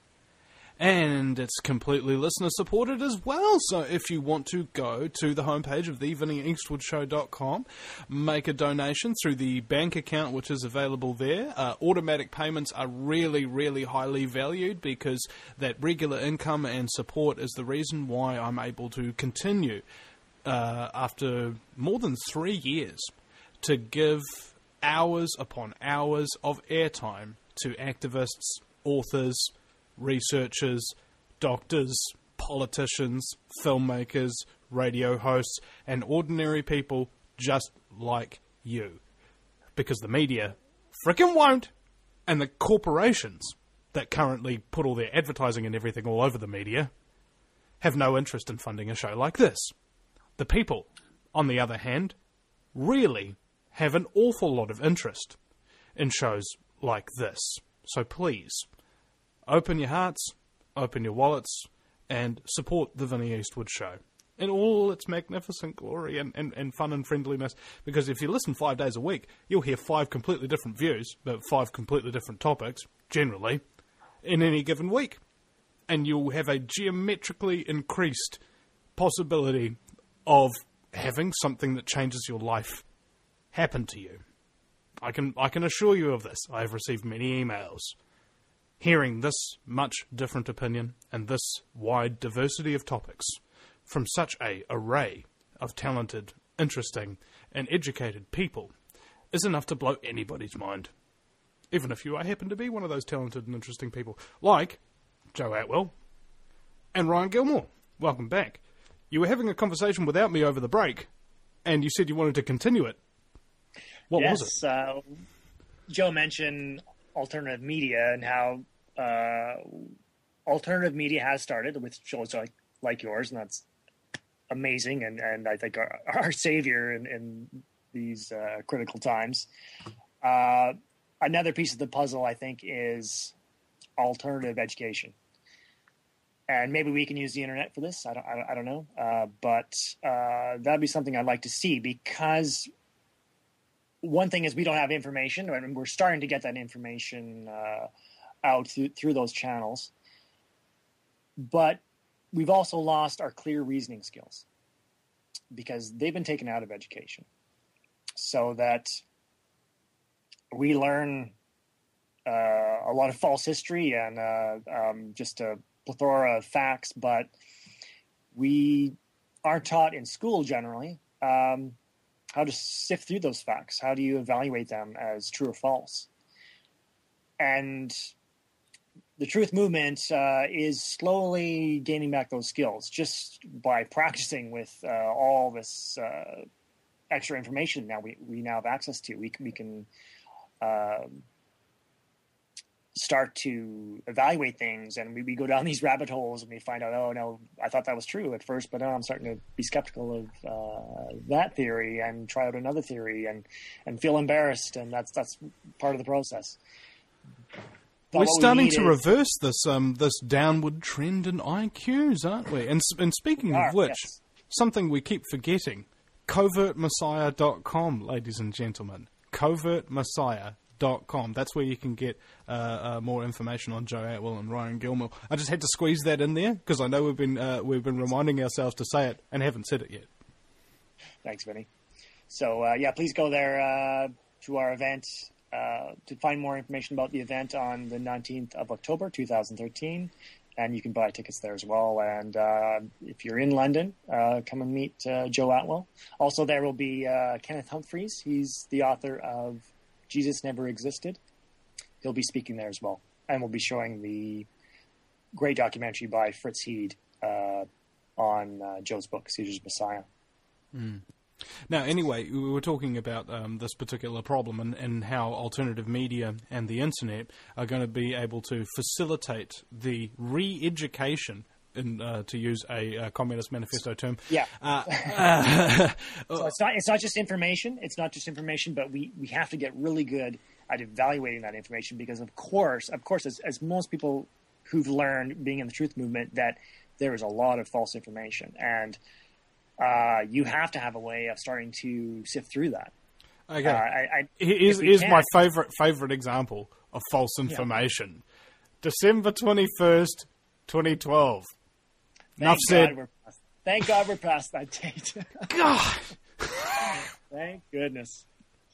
And it's completely listener-supported as well. So if you want to go to the homepage of the Vinnie Eastwood Show dot com, make a donation through the bank account which is available there. Uh, automatic payments are really, really highly valued because that regular income and support is the reason why I'm able to continue uh, after more than three years to give hours upon hours of airtime to activists, authors, researchers, doctors, politicians, filmmakers, radio hosts, and ordinary people just like you. Because the media frickin' won't, and the corporations that currently put all their advertising and everything all over the media have no interest in funding a show like this. The people, on the other hand, really have an awful lot of interest in shows like this. So please, open your hearts, open your wallets, and support the Vinnie Eastwood Show. in all its magnificent glory and, and, and fun and friendliness. Because if you listen five days a week, you'll hear five completely different views, but five completely different topics, generally, in any given week. And you'll have a geometrically increased possibility of having something that changes your life happen to you. I can I can assure you of this. I have received many emails hearing this much different opinion and this wide diversity of topics from such a array of talented, interesting, and educated people is enough to blow anybody's mind. Even if you happen to be one of those talented and interesting people, like Joe Atwell and Ryan Gilmore. Welcome back. You were having a conversation without me over the break, and you said you wanted to continue it. What yes, was it? Uh, Joe mentioned alternative media and how uh, alternative media has started with shows like, like yours, and that's amazing, and, and I think our, our savior in, in these uh, critical times. Uh, another piece of the puzzle, I think, is alternative education. And maybe we can use the internet for this. I don't, I don't, I don't know. Uh, but uh, that'd be something I'd like to see, because one thing is we don't have information, and we're starting to get that information uh, out through, through those channels. But we've also lost our clear reasoning skills because they've been taken out of education, so that we learn uh, a lot of false history and uh, um, just a plethora of facts, but we aren't taught in school generally um, how to sift through those facts. How do you evaluate them as true or false? And the truth movement uh, is slowly gaining back those skills just by practicing with uh, all this uh, extra information now we, we now have access to. We, we can uh, start to evaluate things, and we, we go down these rabbit holes and we find out, oh, no, I thought that was true at first, but now I'm starting to be skeptical of uh, that theory and try out another theory and, and feel embarrassed, and that's that's part of the process. But We're starting we to is, reverse this um, this downward trend in I Qs, aren't we? And, and speaking are, of which, yes. something we keep forgetting, covert messiah dot com, ladies and gentlemen. covert messiah dot com. That's where you can get uh, uh, more information on Joe Atwell and Ryan Gilmore. I just had to squeeze that in there because I know we've been uh, we've been reminding ourselves to say it and haven't said it yet. Thanks, Vinny. So, uh, yeah, please go there uh, to our event uh, to find more information about the event on the nineteenth of October, two thousand thirteen. And you can buy tickets there as well. And uh, if you're in London, uh, come and meet uh, Joe Atwell. Also, there will be uh, Kenneth Humphreys. He's the author of Jesus Never Existed. He'll be speaking there as well. And we'll be showing the great documentary by Fritz Heed uh, on uh, Joe's book, Caesar's Messiah. Mm. Now, anyway, we were talking about um, this particular problem and, and how alternative media and the internet are going to be able to facilitate the re-education, in, uh, to use a, a Communist Manifesto term. Yeah. Uh, uh, so it's not it's not just information. It's not just information, but we, we have to get really good at evaluating that information because, of course, of course, as, as most people who've learned being in the truth movement, that there is a lot of false information, and Uh, you have to have a way of starting to sift through that. Okay. Uh, I, I, here's here's my favorite favorite example of false information. Yeah. December twenty-first, twenty twelve. Enough said. We're past, thank God we're past that date. God. Thank goodness.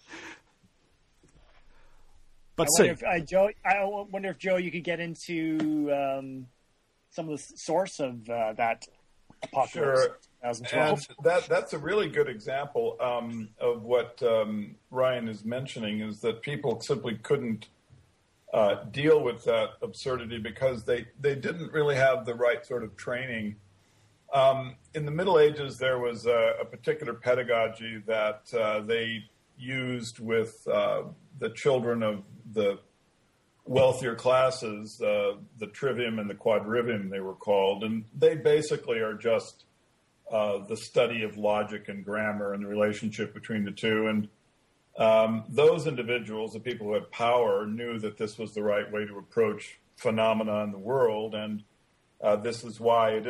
But I see, wonder if, uh, Joe, I wonder if, Joe, you could get into um, some of the source of uh, that apocalypse. Sure. And that that's a really good example um, of what um, Ryan is mentioning, is that people simply couldn't uh, deal with that absurdity because they, they didn't really have the right sort of training. Um, in the Middle Ages, there was a, a particular pedagogy that uh, they used with uh, the children of the wealthier classes, uh, the trivium and the quadrivium they were called, and they basically are just Uh, the study of logic and grammar and the relationship between the two. And um, those individuals, the people who had power, knew that this was the right way to approach phenomena in the world. And uh, this is why it isn't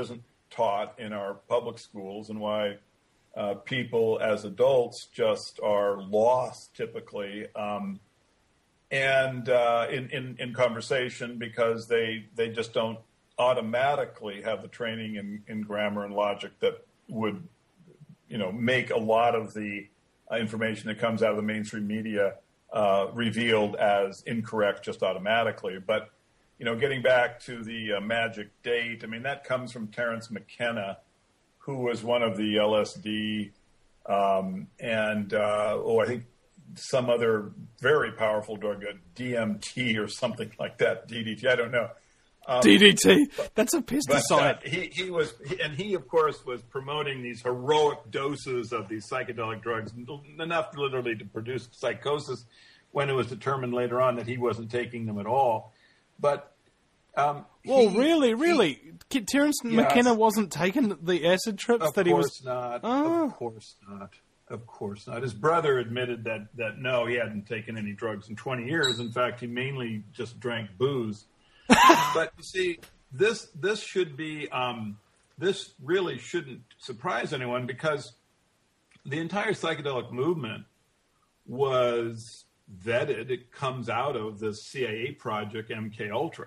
taught in our public schools and why uh, people as adults just are lost typically um, and uh, in, in, in conversation because they they just don't automatically have the training in, in grammar and logic that would, you know, make a lot of the uh, information that comes out of the mainstream media uh, revealed as incorrect just automatically. But, you know, getting back to the uh, magic date, I mean, that comes from Terence McKenna, who was one of the L S D um, and, uh, oh, I think some other very powerful drug, uh, D M T or something like that, D D T, I don't know. Um, D D T, that's a pesticide. But, uh, he, he was, he, and he, of course, was promoting these heroic doses of these psychedelic drugs, enough literally to produce psychosis when it was determined later on that he wasn't taking them at all. But um, well, he, really, really, he, Terence yes, McKenna wasn't taking the acid trips of that he was. Of course not. Oh. Of course not. Of course not. His brother admitted that that no, he hadn't taken any drugs in twenty years. In fact, he mainly just drank booze. But you see, this this should be um, this really shouldn't surprise anyone because the entire psychedelic movement was vetted. It comes out of the C I A project M K Ultra.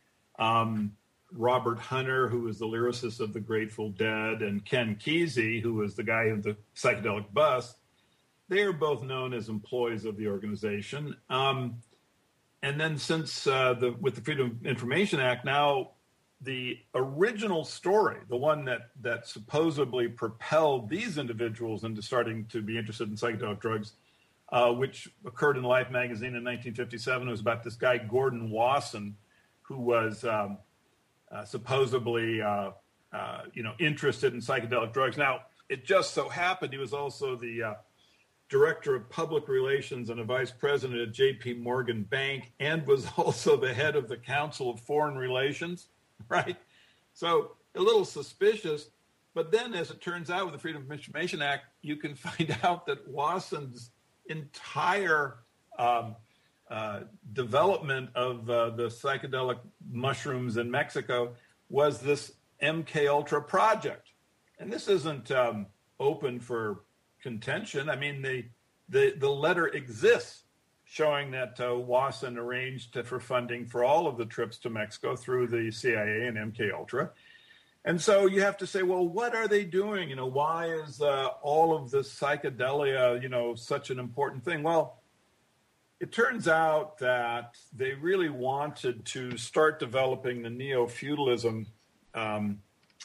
Um, Robert Hunter, who was the lyricist of the Grateful Dead, and Ken Kesey, who was the guy of the psychedelic bus, they are both known as employees of the organization. Um, and then since uh, the with the Freedom of Information Act, now the original story, the one that, that supposedly propelled these individuals into starting to be interested in psychedelic drugs, uh, which occurred in Life magazine in nineteen fifty-seven, it was about this guy, Gordon Wasson, who was um, uh, supposedly, uh, uh, you know, interested in psychedelic drugs. Now, it just so happened he was also the uh, director of public relations and a vice president at J P Morgan Bank, and was also the head of the Council of Foreign Relations, right? So a little suspicious. But then, as it turns out, with the Freedom of Information Act, you can find out that Wasson's entire um, uh, development of uh, the psychedelic mushrooms in Mexico was this M K Ultra project. And this isn't um, open for contention. I mean, the the, the letter exists showing that uh, Wasson arranged to, for funding for all of the trips to Mexico through the C I A and M K Ultra. And so you have to say, well, what are they doing? You know, why is uh, all of this psychedelia, you know, such an important thing? Well, it turns out that they really wanted to start developing the neo-feudalism um,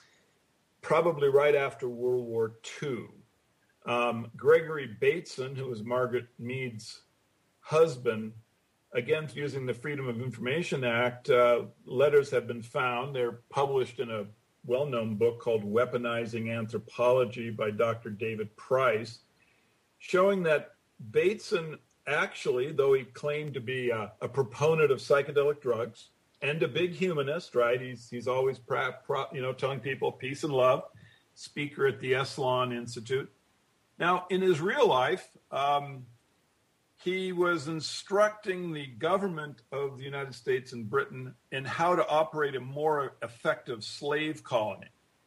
probably right after World War Two. Um, Gregory Bateson, who was Margaret Mead's husband, again, using the Freedom of Information Act, uh, letters have been found. They're published in a well-known book called Weaponizing Anthropology by Doctor David Price, showing that Bateson actually, though he claimed to be a, a proponent of psychedelic drugs and a big humanist, right? He's he's always pra, pra, you know telling people peace and love. Speaker at the Esalen Institute. Now, in his real life, um, he was instructing the government of the United States and Britain in how to operate a more effective slave colony.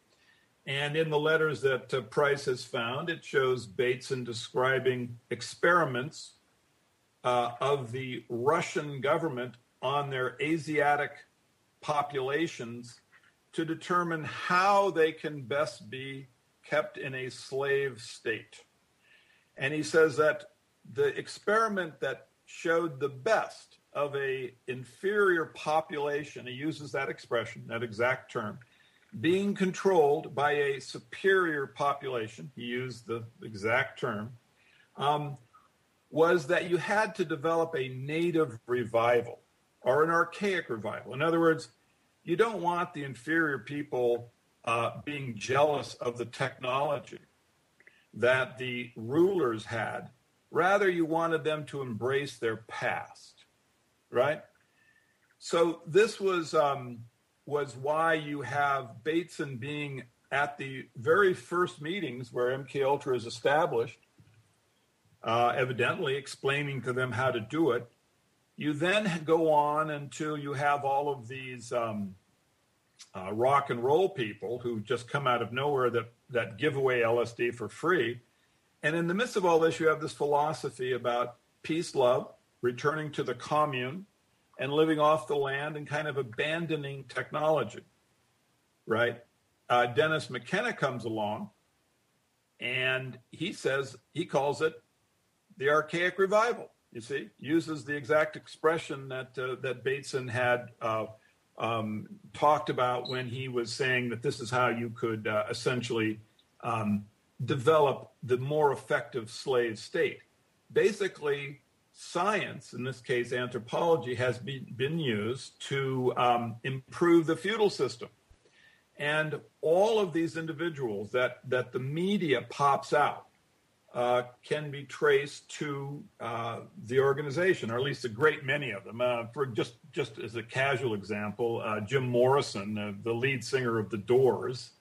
And in the letters that uh, Price has found, it shows Bateson describing experiments uh, of the Russian government on their Asiatic populations to determine how they can best be kept in a slave state. And he says that the experiment that showed the best of a inferior population, he uses that expression, that exact term, being controlled by a superior population, he used the exact term, um, was that you had to develop a native revival or an archaic revival. In other words, you don't want the inferior people uh, being jealous of the technology that the rulers had. Rather, you wanted them to embrace their past, right? So this was um, was why you have Bateson being at the very first meetings where M K Ultra is established, uh, evidently explaining to them how to do it. You then go on until you have all of these um, uh, rock and roll people who just come out of nowhere that, that give away L S D for free. And in the midst of all this, you have this philosophy about peace, love, returning to the commune, and living off the land and kind of abandoning technology, right? Uh, Dennis McKenna comes along, and he says, he calls it the archaic revival, you see, uses the exact expression that uh, that Bateson had uh, um, talked about when he was saying that this is how you could uh, essentially um, develop the more effective slave state. Basically, science, in this case anthropology, has be, been used to um, improve the feudal system. And all of these individuals that, that the media pops out uh, can be traced to uh, the organization, or at least a great many of them. Uh, for just, just as a casual example, uh, Jim Morrison, uh, the lead singer of The Doors,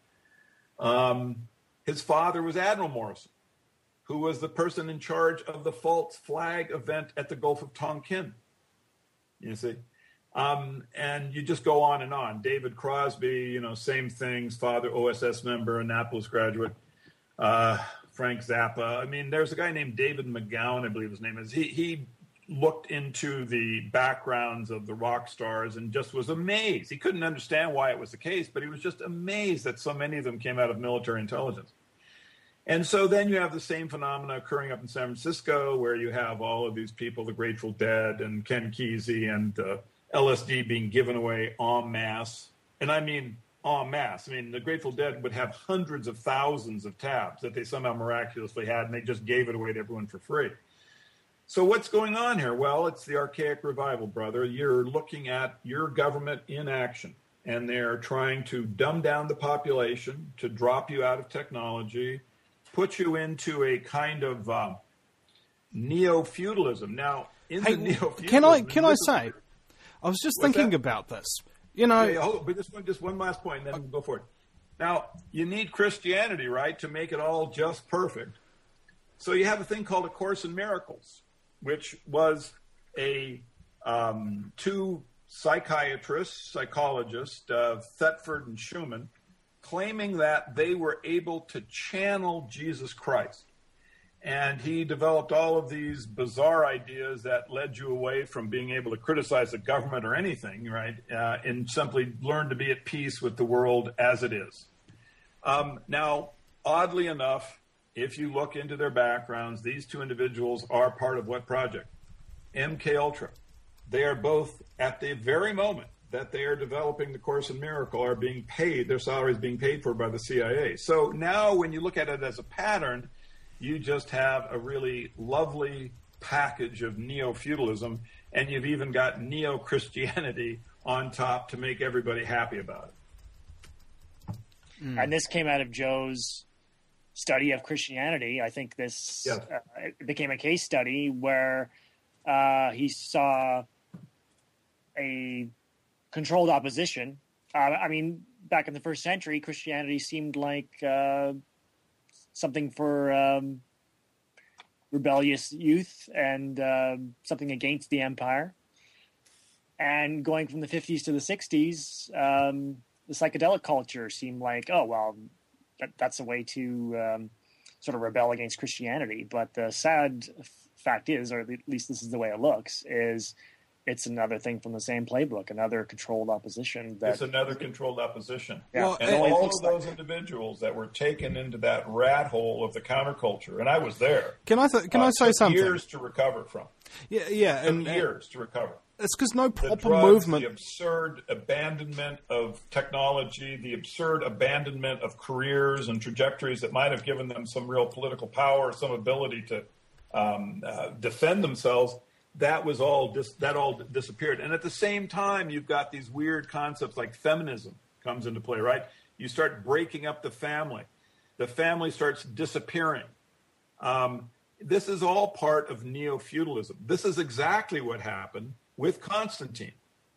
um, his father was Admiral Morrison, who was the person in charge of the false flag event at the Gulf of Tonkin, you see. Um, and you just go on and on. David Crosby, you know, same things, father, O S S member, Annapolis graduate, uh, Frank Zappa. I mean, there's a guy named David McGowan, I believe his name is. He, he looked into the backgrounds of the rock stars and just was amazed. He couldn't understand why it was the case, but he was just amazed that so many of them came out of military intelligence. And so then you have the same phenomena occurring up in San Francisco, where you have all of these people, the Grateful Dead and Ken Kesey, and uh, L S D being given away en masse. And I mean en masse. I mean, the Grateful Dead would have hundreds of thousands of tabs that they somehow miraculously had, and they just gave it away to everyone for free. So what's going on here? Well, it's the archaic revival, brother. You're looking at your government in action, and they're trying to dumb down the population, to drop you out of technology, put you into a kind of uh, neo-feudalism. Now, in hey, the neo-feudalism... Can I, can I say, I was just thinking that? about this. You know... Yeah, yeah, hold on, but just one, just one last point, and then uh, we'll go for it. Now, you need Christianity, right, to make it all just perfect. So you have a thing called A Course in Miracles, which was a um, two psychiatrists, psychologists, uh, Thetford and Schumann, claiming that they were able to channel Jesus Christ. And he developed all of these bizarre ideas that led you away from being able to criticize the government or anything, right, uh, and simply learn to be at peace with the world as it is. Um, now, oddly enough, if you look into their backgrounds, these two individuals are part of what project? M K Ultra. They are both, at the very moment that they are developing the Course in Miracle, are being paid, their salaries being paid for by the C I A. So now when you look at it as a pattern, you just have a really lovely package of neo-feudalism, and you've even got neo-Christianity on top to make everybody happy about it. Mm. And this came out of Joe's study of Christianity. I think this yes. uh, it became a case study where uh, he saw a controlled opposition. Uh, I mean, back in the first century, Christianity seemed like uh, something for um, rebellious youth and uh, something against the empire. And going from the fifties to the sixties, um, the psychedelic culture seemed like, oh, well, that, that's a way to um, sort of rebel against Christianity. But the sad f- fact is, or at least this is the way it looks, is it's another thing from the same playbook, another controlled opposition. That, it's another controlled opposition. Yeah. Well, and, and all of those like... individuals that were taken into that rat hole of the counterculture, and I was there. Can I th- can uh, I say took something? Years to recover from. Yeah, yeah, took and years to recover. It's because no proper the drugs, movement. The absurd abandonment of technology, the absurd abandonment of careers and trajectories that might have given them some real political power, some ability to um, uh, defend themselves. That was all dis- that all disappeared. And at the same time, you've got these weird concepts like feminism comes into play, right? You start breaking up the family. The family starts disappearing. Um, this is all part of neo-feudalism. This is exactly what happened with Constantine.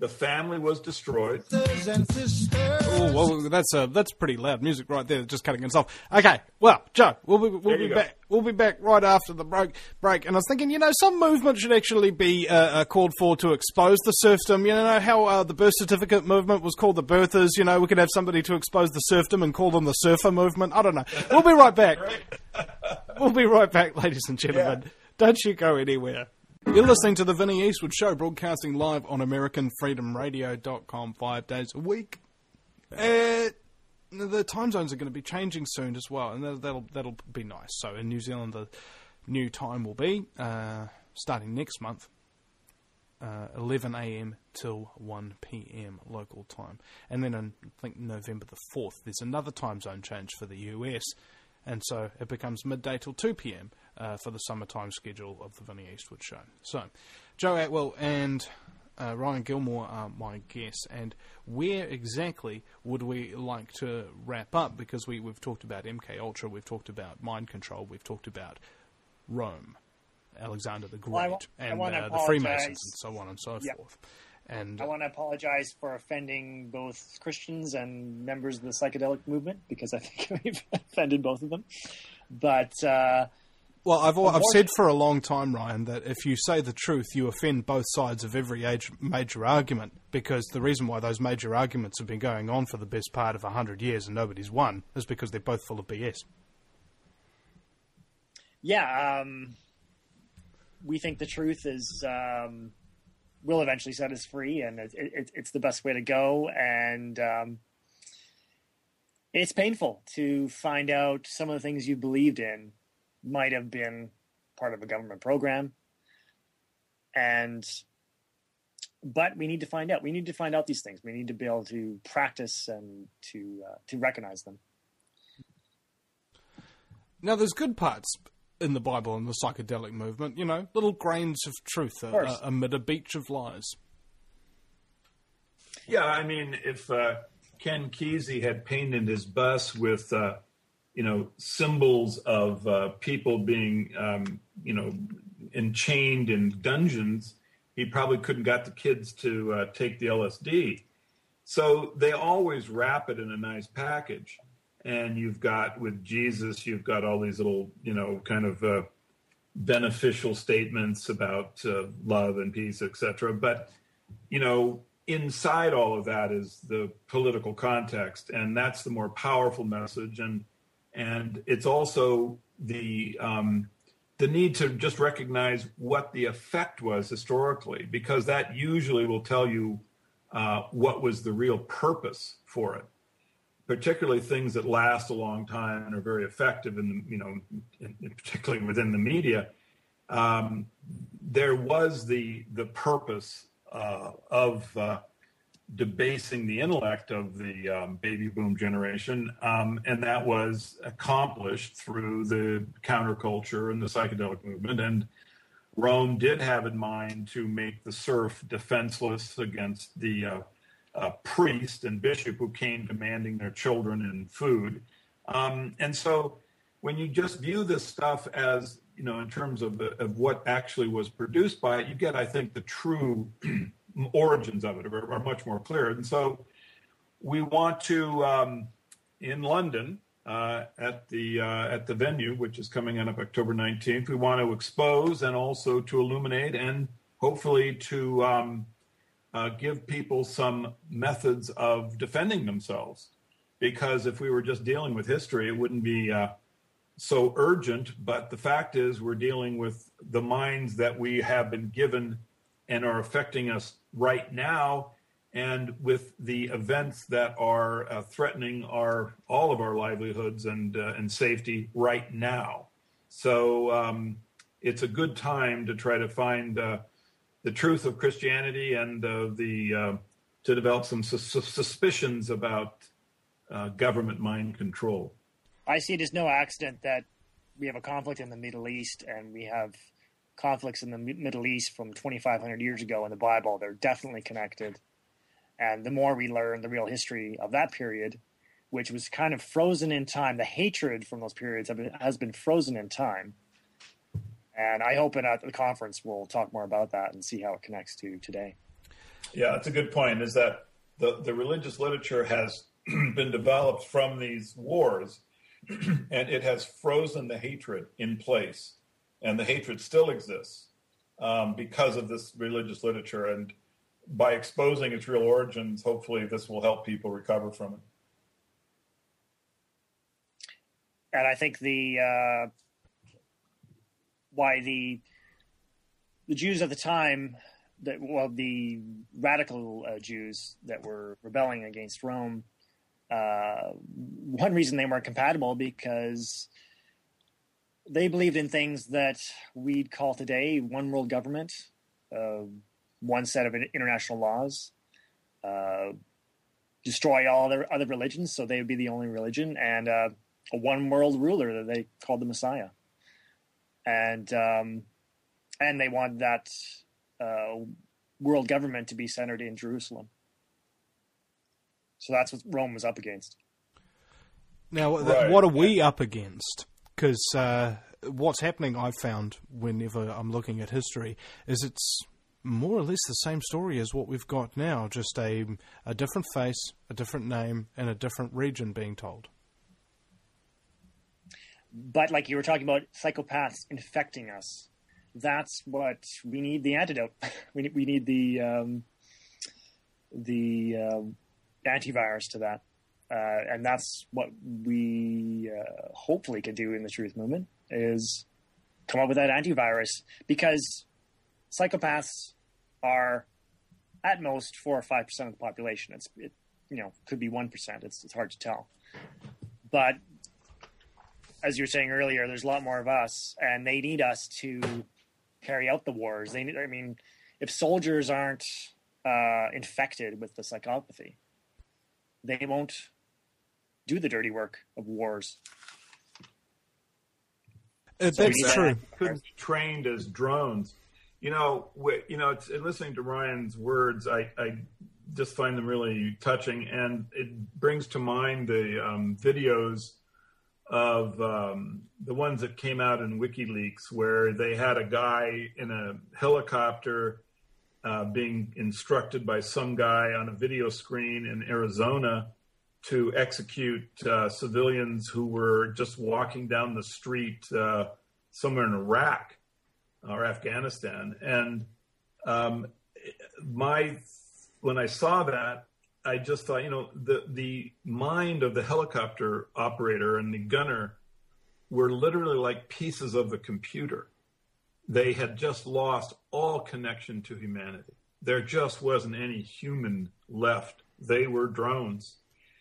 The family was destroyed. Oh, well, that's uh, that's pretty loud music right there, just cutting us off. Okay, well, Joe, we'll be we'll be go. back. We'll be back right after the break. Break, and I was thinking, you know, some movement should actually be uh, uh, called for to expose the serfdom. You know how uh, the birth certificate movement was called the birthers. You know, we could have somebody to expose the serfdom and call them the surfer movement. I don't know. We'll be right back. We'll be right back, ladies and gentlemen. Yeah. Don't you go anywhere. You're listening to the Vinnie Eastwood Show, broadcasting live on American Freedom Radio dot com five days a week. Uh, the time zones are going to be changing soon as well, and that'll, that'll, that'll be nice. So in New Zealand, the new time will be, uh, starting next month, uh, eleven a.m. till one p.m. local time. And then on, I think, November the fourth, there's another time zone change for the U S, and so it becomes midday till two p.m. Uh, for the summertime schedule of the Vinnie Eastwood Show. So, Joe Atwell and uh, Ryan Gilmore are my guests, and where exactly would we like to wrap up? Because we, we've talked about M K Ultra, we've talked about mind control, we've talked about Rome, Alexander the Great, well, I, and I uh, the Freemasons, and so on and so yep. forth. And I want to apologize for offending both Christians and members of the psychedelic movement, because I think we've offended both of them. But... Uh, Well, I've I've said for a long time, Ryan, that if you say the truth, you offend both sides of every age, major argument, because the reason why those major arguments have been going on for the best part of a hundred years and nobody's won is because they're both full of B S. Yeah, um, we think the truth is um, will eventually set us free, and it, it, it's the best way to go. And um, it's painful to find out some of the things you believed in might have been part of a government program. And, but we need to find out, we need to find out these things. We need to be able to practice and to, uh, to recognize them. Now there's good parts in the Bible and the psychedelic movement, you know, little grains of truth of uh, amid a beach of lies. Yeah. I mean, if, uh, Ken Kesey had painted his bus with, uh, you know, symbols of uh, people being, um, you know, enchained in dungeons, he probably couldn't got the kids to uh, take the L S D. So they always wrap it in a nice package. And you've got, with Jesus, you've got all these little, you know, kind of uh, beneficial statements about uh, love and peace, et cetera. But, you know, inside all of that is the political context. And that's the more powerful message. And And it's also the um, the need to just recognize what the effect was historically, because that usually will tell you uh, what was the real purpose for it. Particularly things that last a long time and are very effective in the, you know, in, particularly within the media. Um, there was the the purpose uh, of uh, debasing the intellect of the um, baby boom generation, um, and that was accomplished through the counterculture and the psychedelic movement. And Rome did have in mind to make the serf defenseless against the uh, uh, priest and bishop who came demanding their children and food. Um, and so when you just view this stuff as, you know, in terms of, the, of what actually was produced by it, you get, I think, the true origins of it are, are much more clear. And so we want to, um, in London, uh, at the uh, at the venue, which is coming on up October nineteenth, we want to expose and also to illuminate and hopefully to um, uh, give people some methods of defending themselves. Because if we were just dealing with history, it wouldn't be uh, so urgent. But the fact is, we're dealing with the minds that we have been given and are affecting us right now, and with the events that are uh, threatening our all of our livelihoods and uh, and safety right now. So um, it's a good time to try to find uh, the truth of Christianity and uh, the uh, to develop some su- suspicions about uh, government mind control. I see it as no accident that we have a conflict in the Middle East, and we have conflicts in the Middle East from twenty-five hundred years ago in the Bible. They're definitely connected. And the more we learn the real history of that period, which was kind of frozen in time, the hatred from those periods have been, has been frozen in time. And I hope at the conference we'll talk more about that and see how it connects to today. Yeah, that's a good point, is that the, the religious literature has been developed from these wars, and it has frozen the hatred in place. And the hatred still exists um, because of this religious literature. And by exposing its real origins, hopefully this will help people recover from it. And I think the uh, why the the Jews at the time, that well, the radical uh, Jews that were rebelling against Rome, uh, one reason they weren't compatible because they believed in things that we'd call today one world government, uh, one set of international laws, uh, destroy all other other religions, so they would be the only religion, and uh, a one world ruler that they called the Messiah, and um, and they wanted that uh, world government to be centered in Jerusalem. So that's what Rome was up against. Now, Right. what are we up against? Because uh, what's happening, I've found, whenever I'm looking at history, is it's more or less the same story as what we've got now, just a, a different face, a different name, and a different region being told. But like you were talking about psychopaths infecting us, that's what we need the antidote. we, we need the um, the uh, antivirus to that. Uh, and that's what we uh, hopefully can do in the Truth Movement, is come up with that antivirus, because psychopaths are at most four or five percent of the population. It's it, you know could be one percent. It's it's hard to tell, but as you were saying earlier, there's a lot more of us, and they need us to carry out the wars. They need, I mean, if soldiers aren't uh, infected with the psychopathy, they won't do the dirty work of wars. Uh, So that's we need true. that. Couldn't be trained as drones. You know, w- you know, it's, in listening to Ryan's words, I, I just find them really touching, and it brings to mind the um, videos of um, the ones that came out in WikiLeaks, where they had a guy in a helicopter uh, being instructed by some guy on a video screen in Arizona to execute uh, civilians who were just walking down the street uh, somewhere in Iraq or Afghanistan. And um, my when I saw that, I just thought, you know, the the mind of the helicopter operator and the gunner were literally like pieces of the computer. They had just lost all connection to humanity. There just wasn't any human left. They were drones.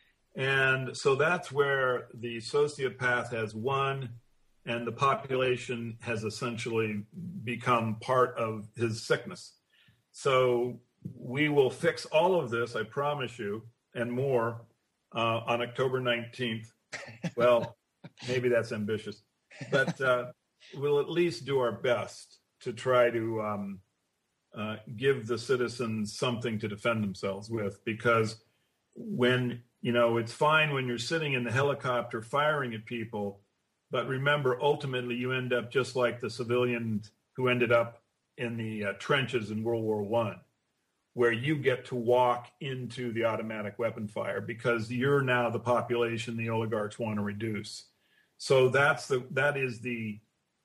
And so that's where the sociopath has won, and the population has essentially become part of his sickness. So we will fix all of this, I promise you, and more uh, on October nineteenth. Well, maybe that's ambitious, but uh, we'll at least do our best to try to um, uh, give the citizens something to defend themselves with, because when, you know, it's fine when you're sitting in the helicopter firing at people, but remember, ultimately you end up just like the civilians who ended up in the uh, trenches in World War One, where you get to walk into the automatic weapon fire because you're now the population the oligarchs want to reduce. So that's the that is the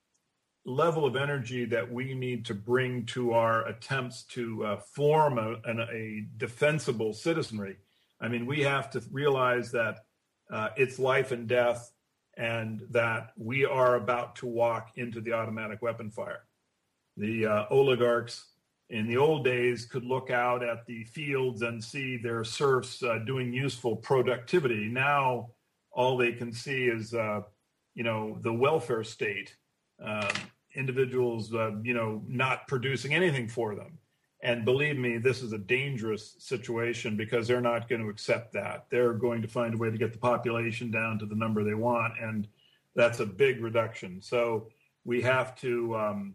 level of energy that we need to bring to our attempts to uh, form a, an, a defensible citizenry. I mean, we have to realize that uh, it's life and death, and that we are about to walk into the automatic weapon fire. The uh, oligarchs in the old days could look out at the fields and see their serfs uh, doing useful productivity. Now, all they can see is, uh, you know, the welfare state, uh, individuals, uh, you know, not producing anything for them. And believe me, this is a dangerous situation, because they're not going to accept that. They're going to find a way to get the population down to the number they want, and that's a big reduction. So we have to um,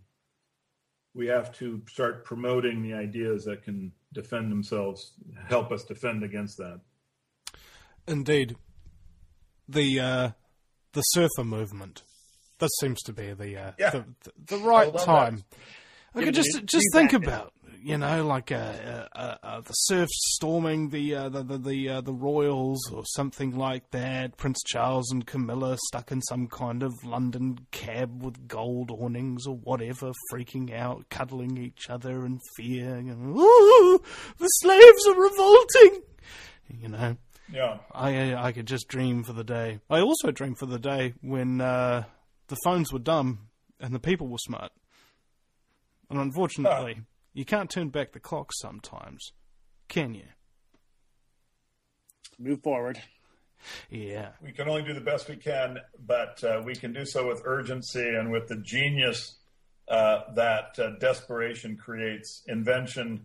we have to start promoting the ideas that can defend themselves, help us defend against that. Indeed. The uh, the surfer movement. This seems to be the uh, Yeah. the, the, the right I love time. that. Okay, just just think about, you know, like uh, uh, uh, the serfs storming the uh, the the the, uh, the royals or something like that. Prince Charles and Camilla stuck in some kind of London cab with gold awnings or whatever, freaking out, cuddling each other in fear. You know, ooh, the slaves are revolting. You know. Yeah. I I could just dream for the day. I also dream for the day when uh, the phones were dumb and the people were smart. And unfortunately, oh. you can't turn back the clock sometimes, can you? Move forward. Yeah. We can only do the best we can, but uh, we can do so with urgency and with the genius uh, that uh, desperation creates. Invention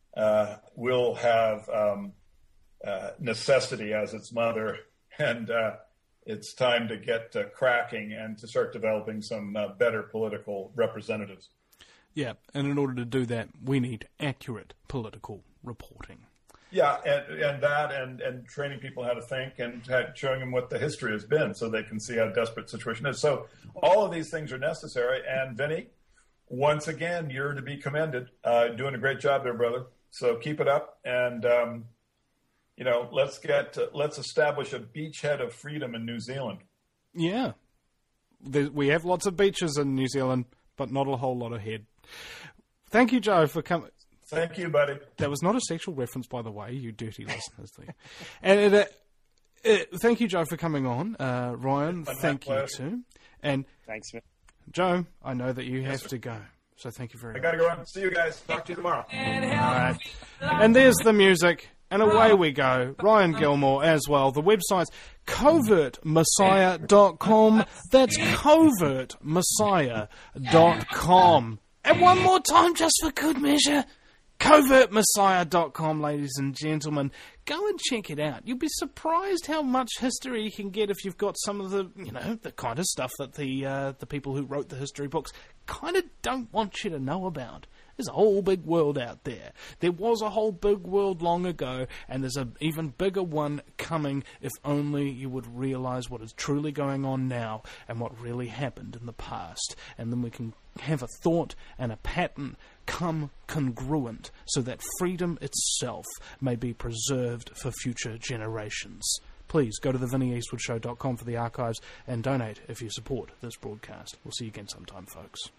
uh, will have um, uh, necessity as its mother, and uh, it's time to get uh, cracking and to start developing some uh, better political representatives. Yeah, and in order to do that, we need accurate political reporting. Yeah, and, and that and, and training people how to think and showing them what the history has been so they can see how desperate the situation is. So all of these things are necessary. And Vinny, once again, you're to be commended. Uh, doing a great job there, brother. So keep it up. And, um, you know, let's get uh, let's establish a beachhead of freedom in New Zealand. Yeah. There, we have lots of beaches in New Zealand, but not a whole lot of head. Thank you, Joe, for coming. Thank you, buddy. That was not a sexual reference, by the way, you dirty listeners. and uh, uh, thank you, Joe, for coming on. Uh, Ryan, thank you too. And thanks, man. Joe, I know that you yes, have sir. to go, so thank you very I much. got to go on. See you guys. Talk to you tomorrow. All right. And there's the music. And away we go. Ryan Gilmore as well. The website's covert messiah dot com. That's covert messiah dot com. And one more time, just for good measure, covert messiah dot com, ladies and gentlemen. Go and check it out. You'll be surprised how much history you can get if you've got some of the, you know, the kind of stuff that the uh, the people who wrote the history books kind of don't want you to know about. There's a whole big world out there. There was a whole big world long ago, and there's an even bigger one coming if only you would realize what is truly going on now and what really happened in the past. And then we can have a thought and a pattern come congruent so that freedom itself may be preserved for future generations. Please go to the vinnie eastwood show dot com for the archives and donate if you support this broadcast. We'll see you again sometime, folks.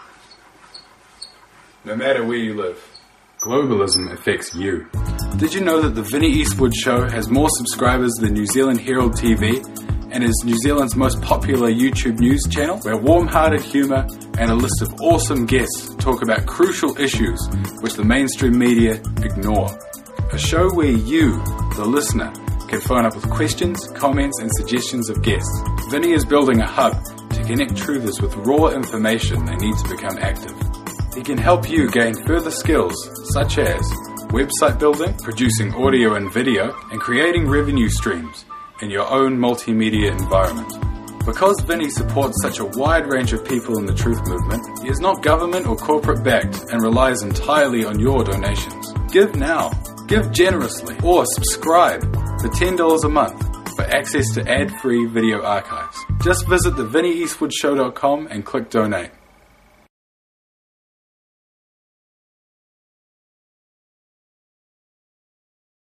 No matter where you live, globalism affects you. Did you know that the Vinnie Eastwood Show has more subscribers than New Zealand Herald T V and is New Zealand's most popular YouTube news channel, where warm-hearted humour and a list of awesome guests talk about crucial issues which the mainstream media ignore? A show where you, the listener, can phone up with questions, comments and suggestions of guests. Vinnie is building a hub to connect truthers with raw information they need to become active. He can help you gain further skills such as website building, producing audio and video, and creating revenue streams in your own multimedia environment. Because Vinnie supports such a wide range of people in the truth movement, he is not government or corporate backed and relies entirely on your donations. Give now, give generously, or subscribe for ten dollars a month for access to ad-free video archives. Just visit the vinnie eastwood show dot com and click donate.